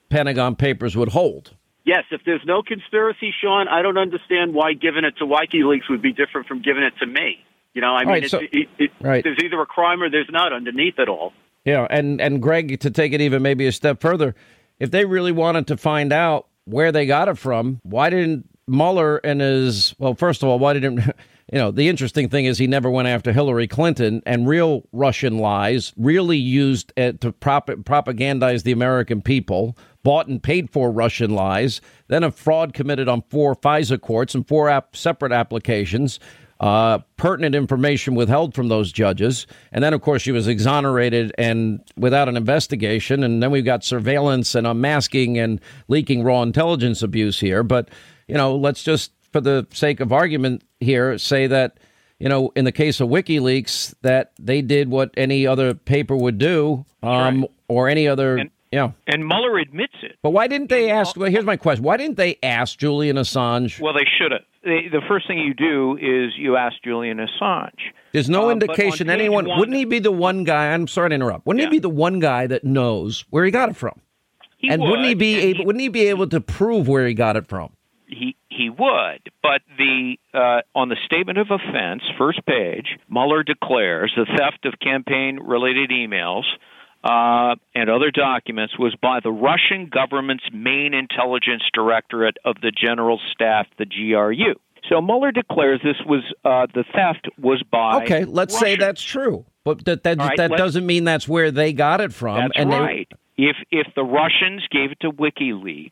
Pentagon Papers would hold. Yes, if there's no conspiracy, Sean, I don't understand why giving it to WikiLeaks would be different from giving it to me. You know, I mean, Right, it's, so- it, it, right. there's either a crime or there's not underneath it all. Yeah, and, and Greg, to take it even maybe a step further, if they really wanted to find out where they got it from, why didn't Mueller and his, well, first of all, why didn't, you know, the interesting thing is he never went after Hillary Clinton, and real Russian lies, really used uh, to prop- propagandize the American people, bought and paid for Russian lies, then a fraud committed on four FISA courts and four ap- separate applications, uh, pertinent information withheld from those judges. And then, of course, she was exonerated and without an investigation. And then we've got surveillance and unmasking and leaking raw intelligence abuse here. But, you know, let's just, for the sake of argument here, say that, you know, in the case of WikiLeaks, that they did what any other paper would do, um, right. or any other. And- Yeah. And Mueller admits it. But why didn't they ask? Well, here's my question. Why didn't they ask Julian Assange? Well, they should have. The, the first thing you do is you ask Julian Assange. There's no Uh, indication but on page anyone. one- Wouldn't he be the one guy? I'm sorry to interrupt. Wouldn't Yeah. he be the one guy that knows where he got it from? He and would, wouldn't he be and able? he- Wouldn't he be able to prove where he got it from? He he would, but the uh, on the statement of offense, first page, Mueller declares the theft of campaign-related emails uh, and other documents was by the Russian government's main intelligence directorate of the General Staff, the G R U. So Mueller declares this was uh, the theft was by. Okay, let's say Russians. that's true, but that that, All right, that let's- doesn't mean that's where they got it from. That's and they- right. If if the Russians gave it to WikiLeaks,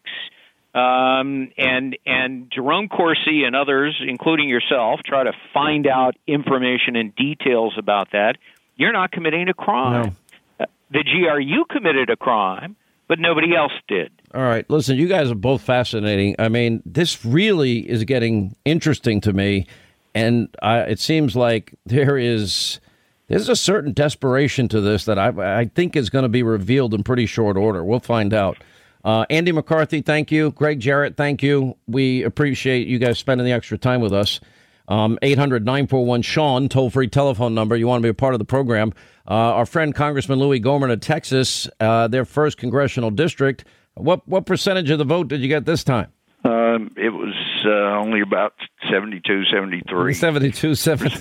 um, and and Jerome Corsi and others, including yourself, try to find out information and details about that, you're not committing a crime. Uh, the G R U committed a crime, but nobody else did. All right, listen, you guys are both fascinating. I mean, this really is getting interesting to me, and I, it seems like there is there's a certain desperation to this that I, I think is going to be revealed in pretty short order. We'll find out. Uh, Andy McCarthy, thank you. Greg Jarrett, thank you. We appreciate you guys spending the extra time with us. Um, eight hundred nine four one Sean, toll-free telephone number. You want to be a part of the program. Uh, our friend Congressman Louis Gohmert of Texas, uh, their first congressional district. What what percentage of the vote did you get this time? Um, it was uh, only about seventy-two, seventy-three. seventy-two, seventy.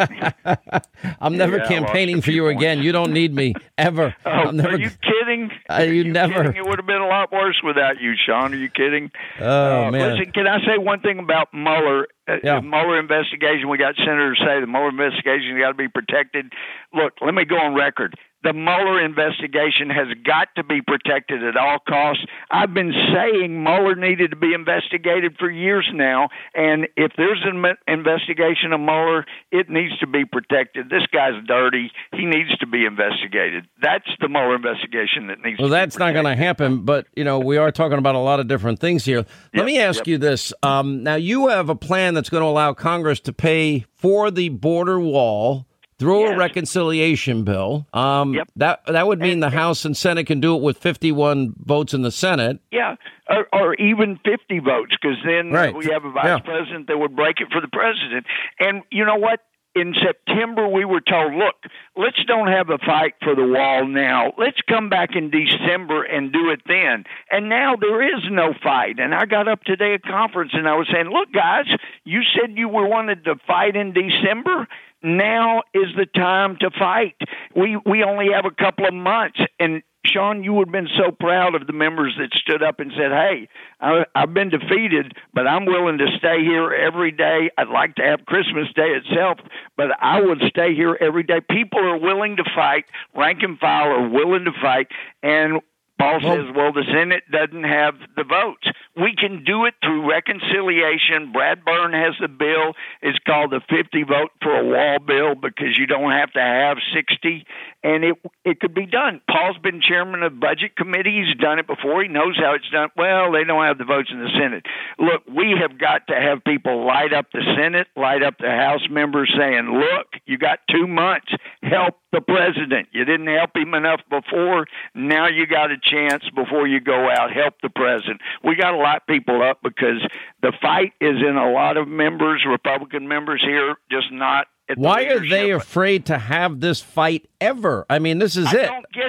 I'm never Yeah, I campaigning lost a for you few again. You don't need me, ever. Oh, I'm never, are you kidding? Uh, Are you you never. kidding? It would have been a lot worse without you, Sean. Are you kidding? Oh, Uh, man. Listen, can I say one thing about Mueller? Uh, Yeah. The Mueller investigation, we got senators say the Mueller investigation got to be protected. Look, let me go on record. The Mueller investigation has got to be protected at all costs. I've been saying Mueller needed to be investigated for years now, and if there's an investigation of Mueller, it needs to be protected. This guy's dirty. He needs to be investigated. That's the Mueller investigation that needs Well, to be that's not going to happen. But, you know, we are talking about a lot of different things here. Let Yep, me ask yep. you this. Um, now, you have a plan that's going to allow Congress to pay for the border wall through a reconciliation bill. Um, Yep. That that would mean the House and Senate can do it with fifty-one votes in the Senate. Yeah, or, or even fifty votes, because then Right. we have a vice Yeah. president that would break it for the president. And you know what? In September, we were told, look, let's don't have a fight for the wall now. Let's come back in December and do it then. And now there is no fight. And I got up today at conference and I was saying, look, guys, you said you were wanted to fight in December. Now is the time to fight. We we only have a couple of months. And Sean, you would have been so proud of the members that stood up and said, hey, I, I've been defeated, but I'm willing to stay here every day. I'd like to have Christmas Day itself, but I would stay here every day. People are willing to fight. Rank and file are willing to fight. And Paul says, well, the Senate doesn't have the votes. We can do it through reconciliation. Brad Byrne has the bill. It's called the fifty vote for a wall bill because you don't have to have sixty, and it it could be done. Paul's been chairman of Budget Committee. He's done it before. He knows how it's done. Well, they don't have the votes in the Senate. Look, we have got to have people light up the Senate, light up the House members saying, look, you got two months. Help the president. You didn't help him enough before. Now you got a chance before you go out. Help the president. We got to light people up because the fight is in a lot of members, Republican members here, just not at the Why are they leadership. afraid to have this fight ever? I mean, this is I it. don't get it.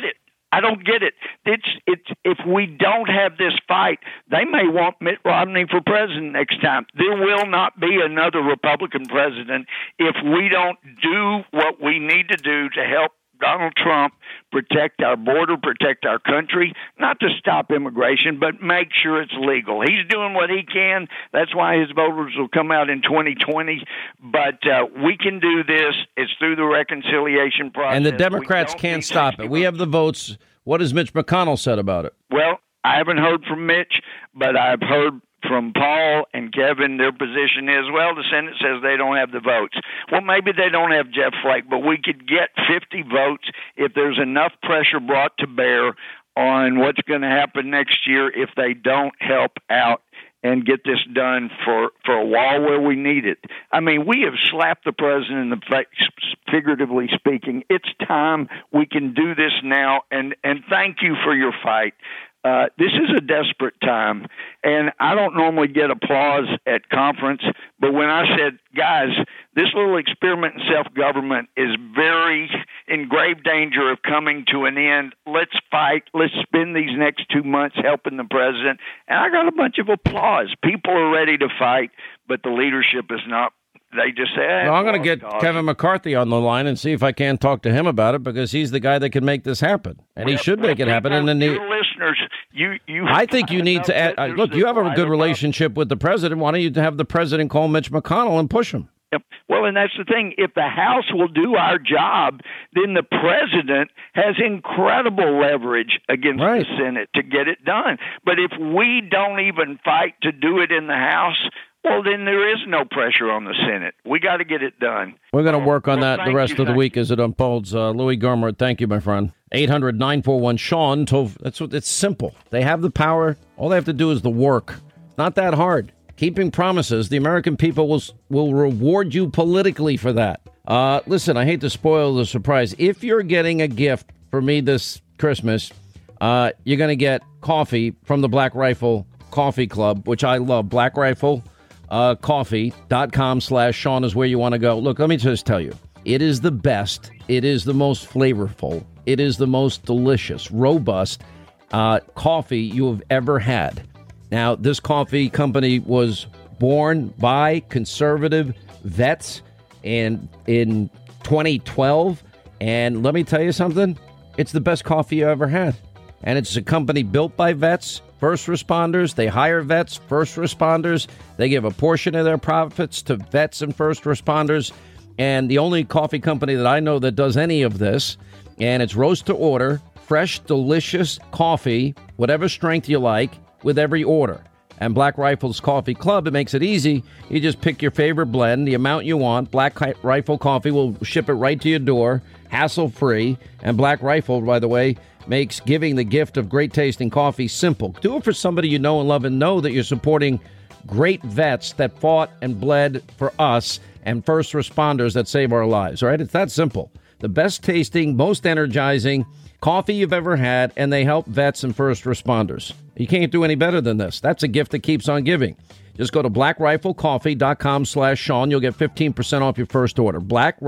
I don't get it. It's it's if we don't have this fight, they may want Mitt Romney for president next time. There will not be another Republican president if we don't do what we need to do to help Donald Trump protect our border, protect our country, not to stop immigration, but make sure it's legal. He's doing what he can. That's why his voters will come out in twenty twenty. But uh, we can do this. It's through the reconciliation process. And the Democrats can't stop it. We have the votes. What has Mitch McConnell said about it? Well, I haven't heard from Mitch, but I've heard from Paul and Kevin. Their position is, well, the Senate says they don't have the votes. Well, maybe they don't have Jeff Flake, but we could get fifty votes if there's enough pressure brought to bear on what's going to happen next year if they don't help out and get this done for, for a while where we need it. I mean, we have slapped the president in the face, figuratively speaking. It's time. We can do this now, and, and thank you for your fight. Uh, this is a desperate time, and I don't normally get applause at conference, but when I said, guys, this little experiment in self-government is very in grave danger of coming to an end. Let's fight. Let's spend these next two months helping the president. And I got a bunch of applause. People are ready to fight, but the leadership is not. They just say, eh, well, I'm going to get God. Kevin McCarthy on the line and see if I can talk to him about it, because he's the guy that can make this happen, and well, he should make it happen. And then your the, listeners, you, you. I think you need to add, look. You have a good relationship with the president. Why don't you have the president call Mitch McConnell and push him? Yep. Well, and that's the thing. If the House will do our job, then the president has incredible leverage against right. the Senate to get it done. But if we don't even fight to do it in the House, well, then there is no pressure on the Senate. We got to get it done. We're going to work on well, that the rest you, of the week as it unfolds. Uh, Louis Gohmert, thank you, my friend. eight hundred nine four one Sean. That's what. It's simple. They have the power. All they have to do is the work. Not that hard. Keeping promises. The American people will will reward you politically for that. Uh, listen, I hate to spoil the surprise. If you're getting a gift for me this Christmas, uh, you're going to get coffee from the Black Rifle Coffee Club, which I love. Black Rifle. Uh, coffee.com slash Sean is where you want to go. Look, let me just tell you, it is the best. It is the most flavorful. It is the most delicious, robust uh, coffee you have ever had. Now, this coffee company was born by conservative vets in, in twenty twelve. And let me tell you something. It's the best coffee you ever had. And it's a company built by vets. First responders, they hire vets, first responders. They give a portion of their profits to vets and first responders. And the only coffee company that I know that does any of this, and it's roast to order, fresh, delicious coffee, whatever strength you like, with every order. And Black Rifle's Coffee Club, it makes it easy. You just pick your favorite blend, the amount you want. Black Rifle Coffee will ship it right to your door, hassle-free. And Black Rifle, by the way, makes giving the gift of great tasting coffee simple. Do it for somebody you know and love, and know that you're supporting great vets that fought and bled for us and first responders that save our lives. All right, it's that simple. The best tasting, most energizing coffee you've ever had, and they help vets and first responders. You can't do any better than this. That's a gift that keeps on giving. Just go to blackriflecoffee.com slash Sean. You'll get fifteen percent off your first order.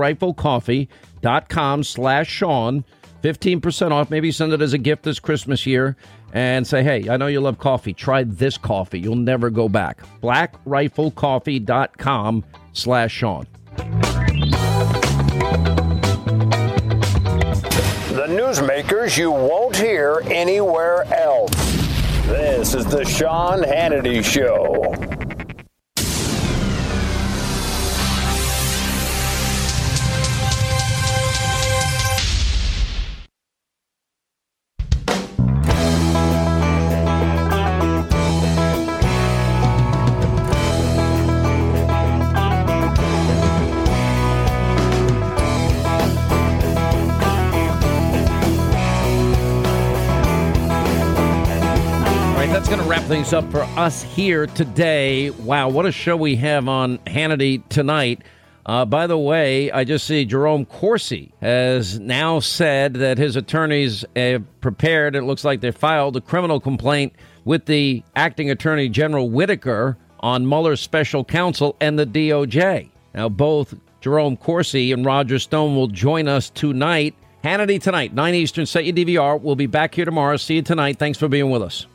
blackriflecoffee.com slash Sean. fifteen percent off. Maybe send it as a gift this Christmas year and say, hey, I know you love coffee. Try this coffee. You'll never go back. blackriflecoffee.com slash Sean. The newsmakers you won't hear anywhere else. This is the Sean Hannity Show. That's going to wrap things up for us here today. Wow, what a show we have on Hannity tonight. Uh, by the way, I just see Jerome Corsi has now said that his attorneys have prepared, it looks like they filed a criminal complaint with the acting attorney general Whitaker on Mueller's special counsel and the D O J. Now, both Jerome Corsi and Roger Stone will join us tonight Hannity tonight, nine Eastern. Set your D V R. We'll be back here tomorrow. See you tonight. Thanks for being with us.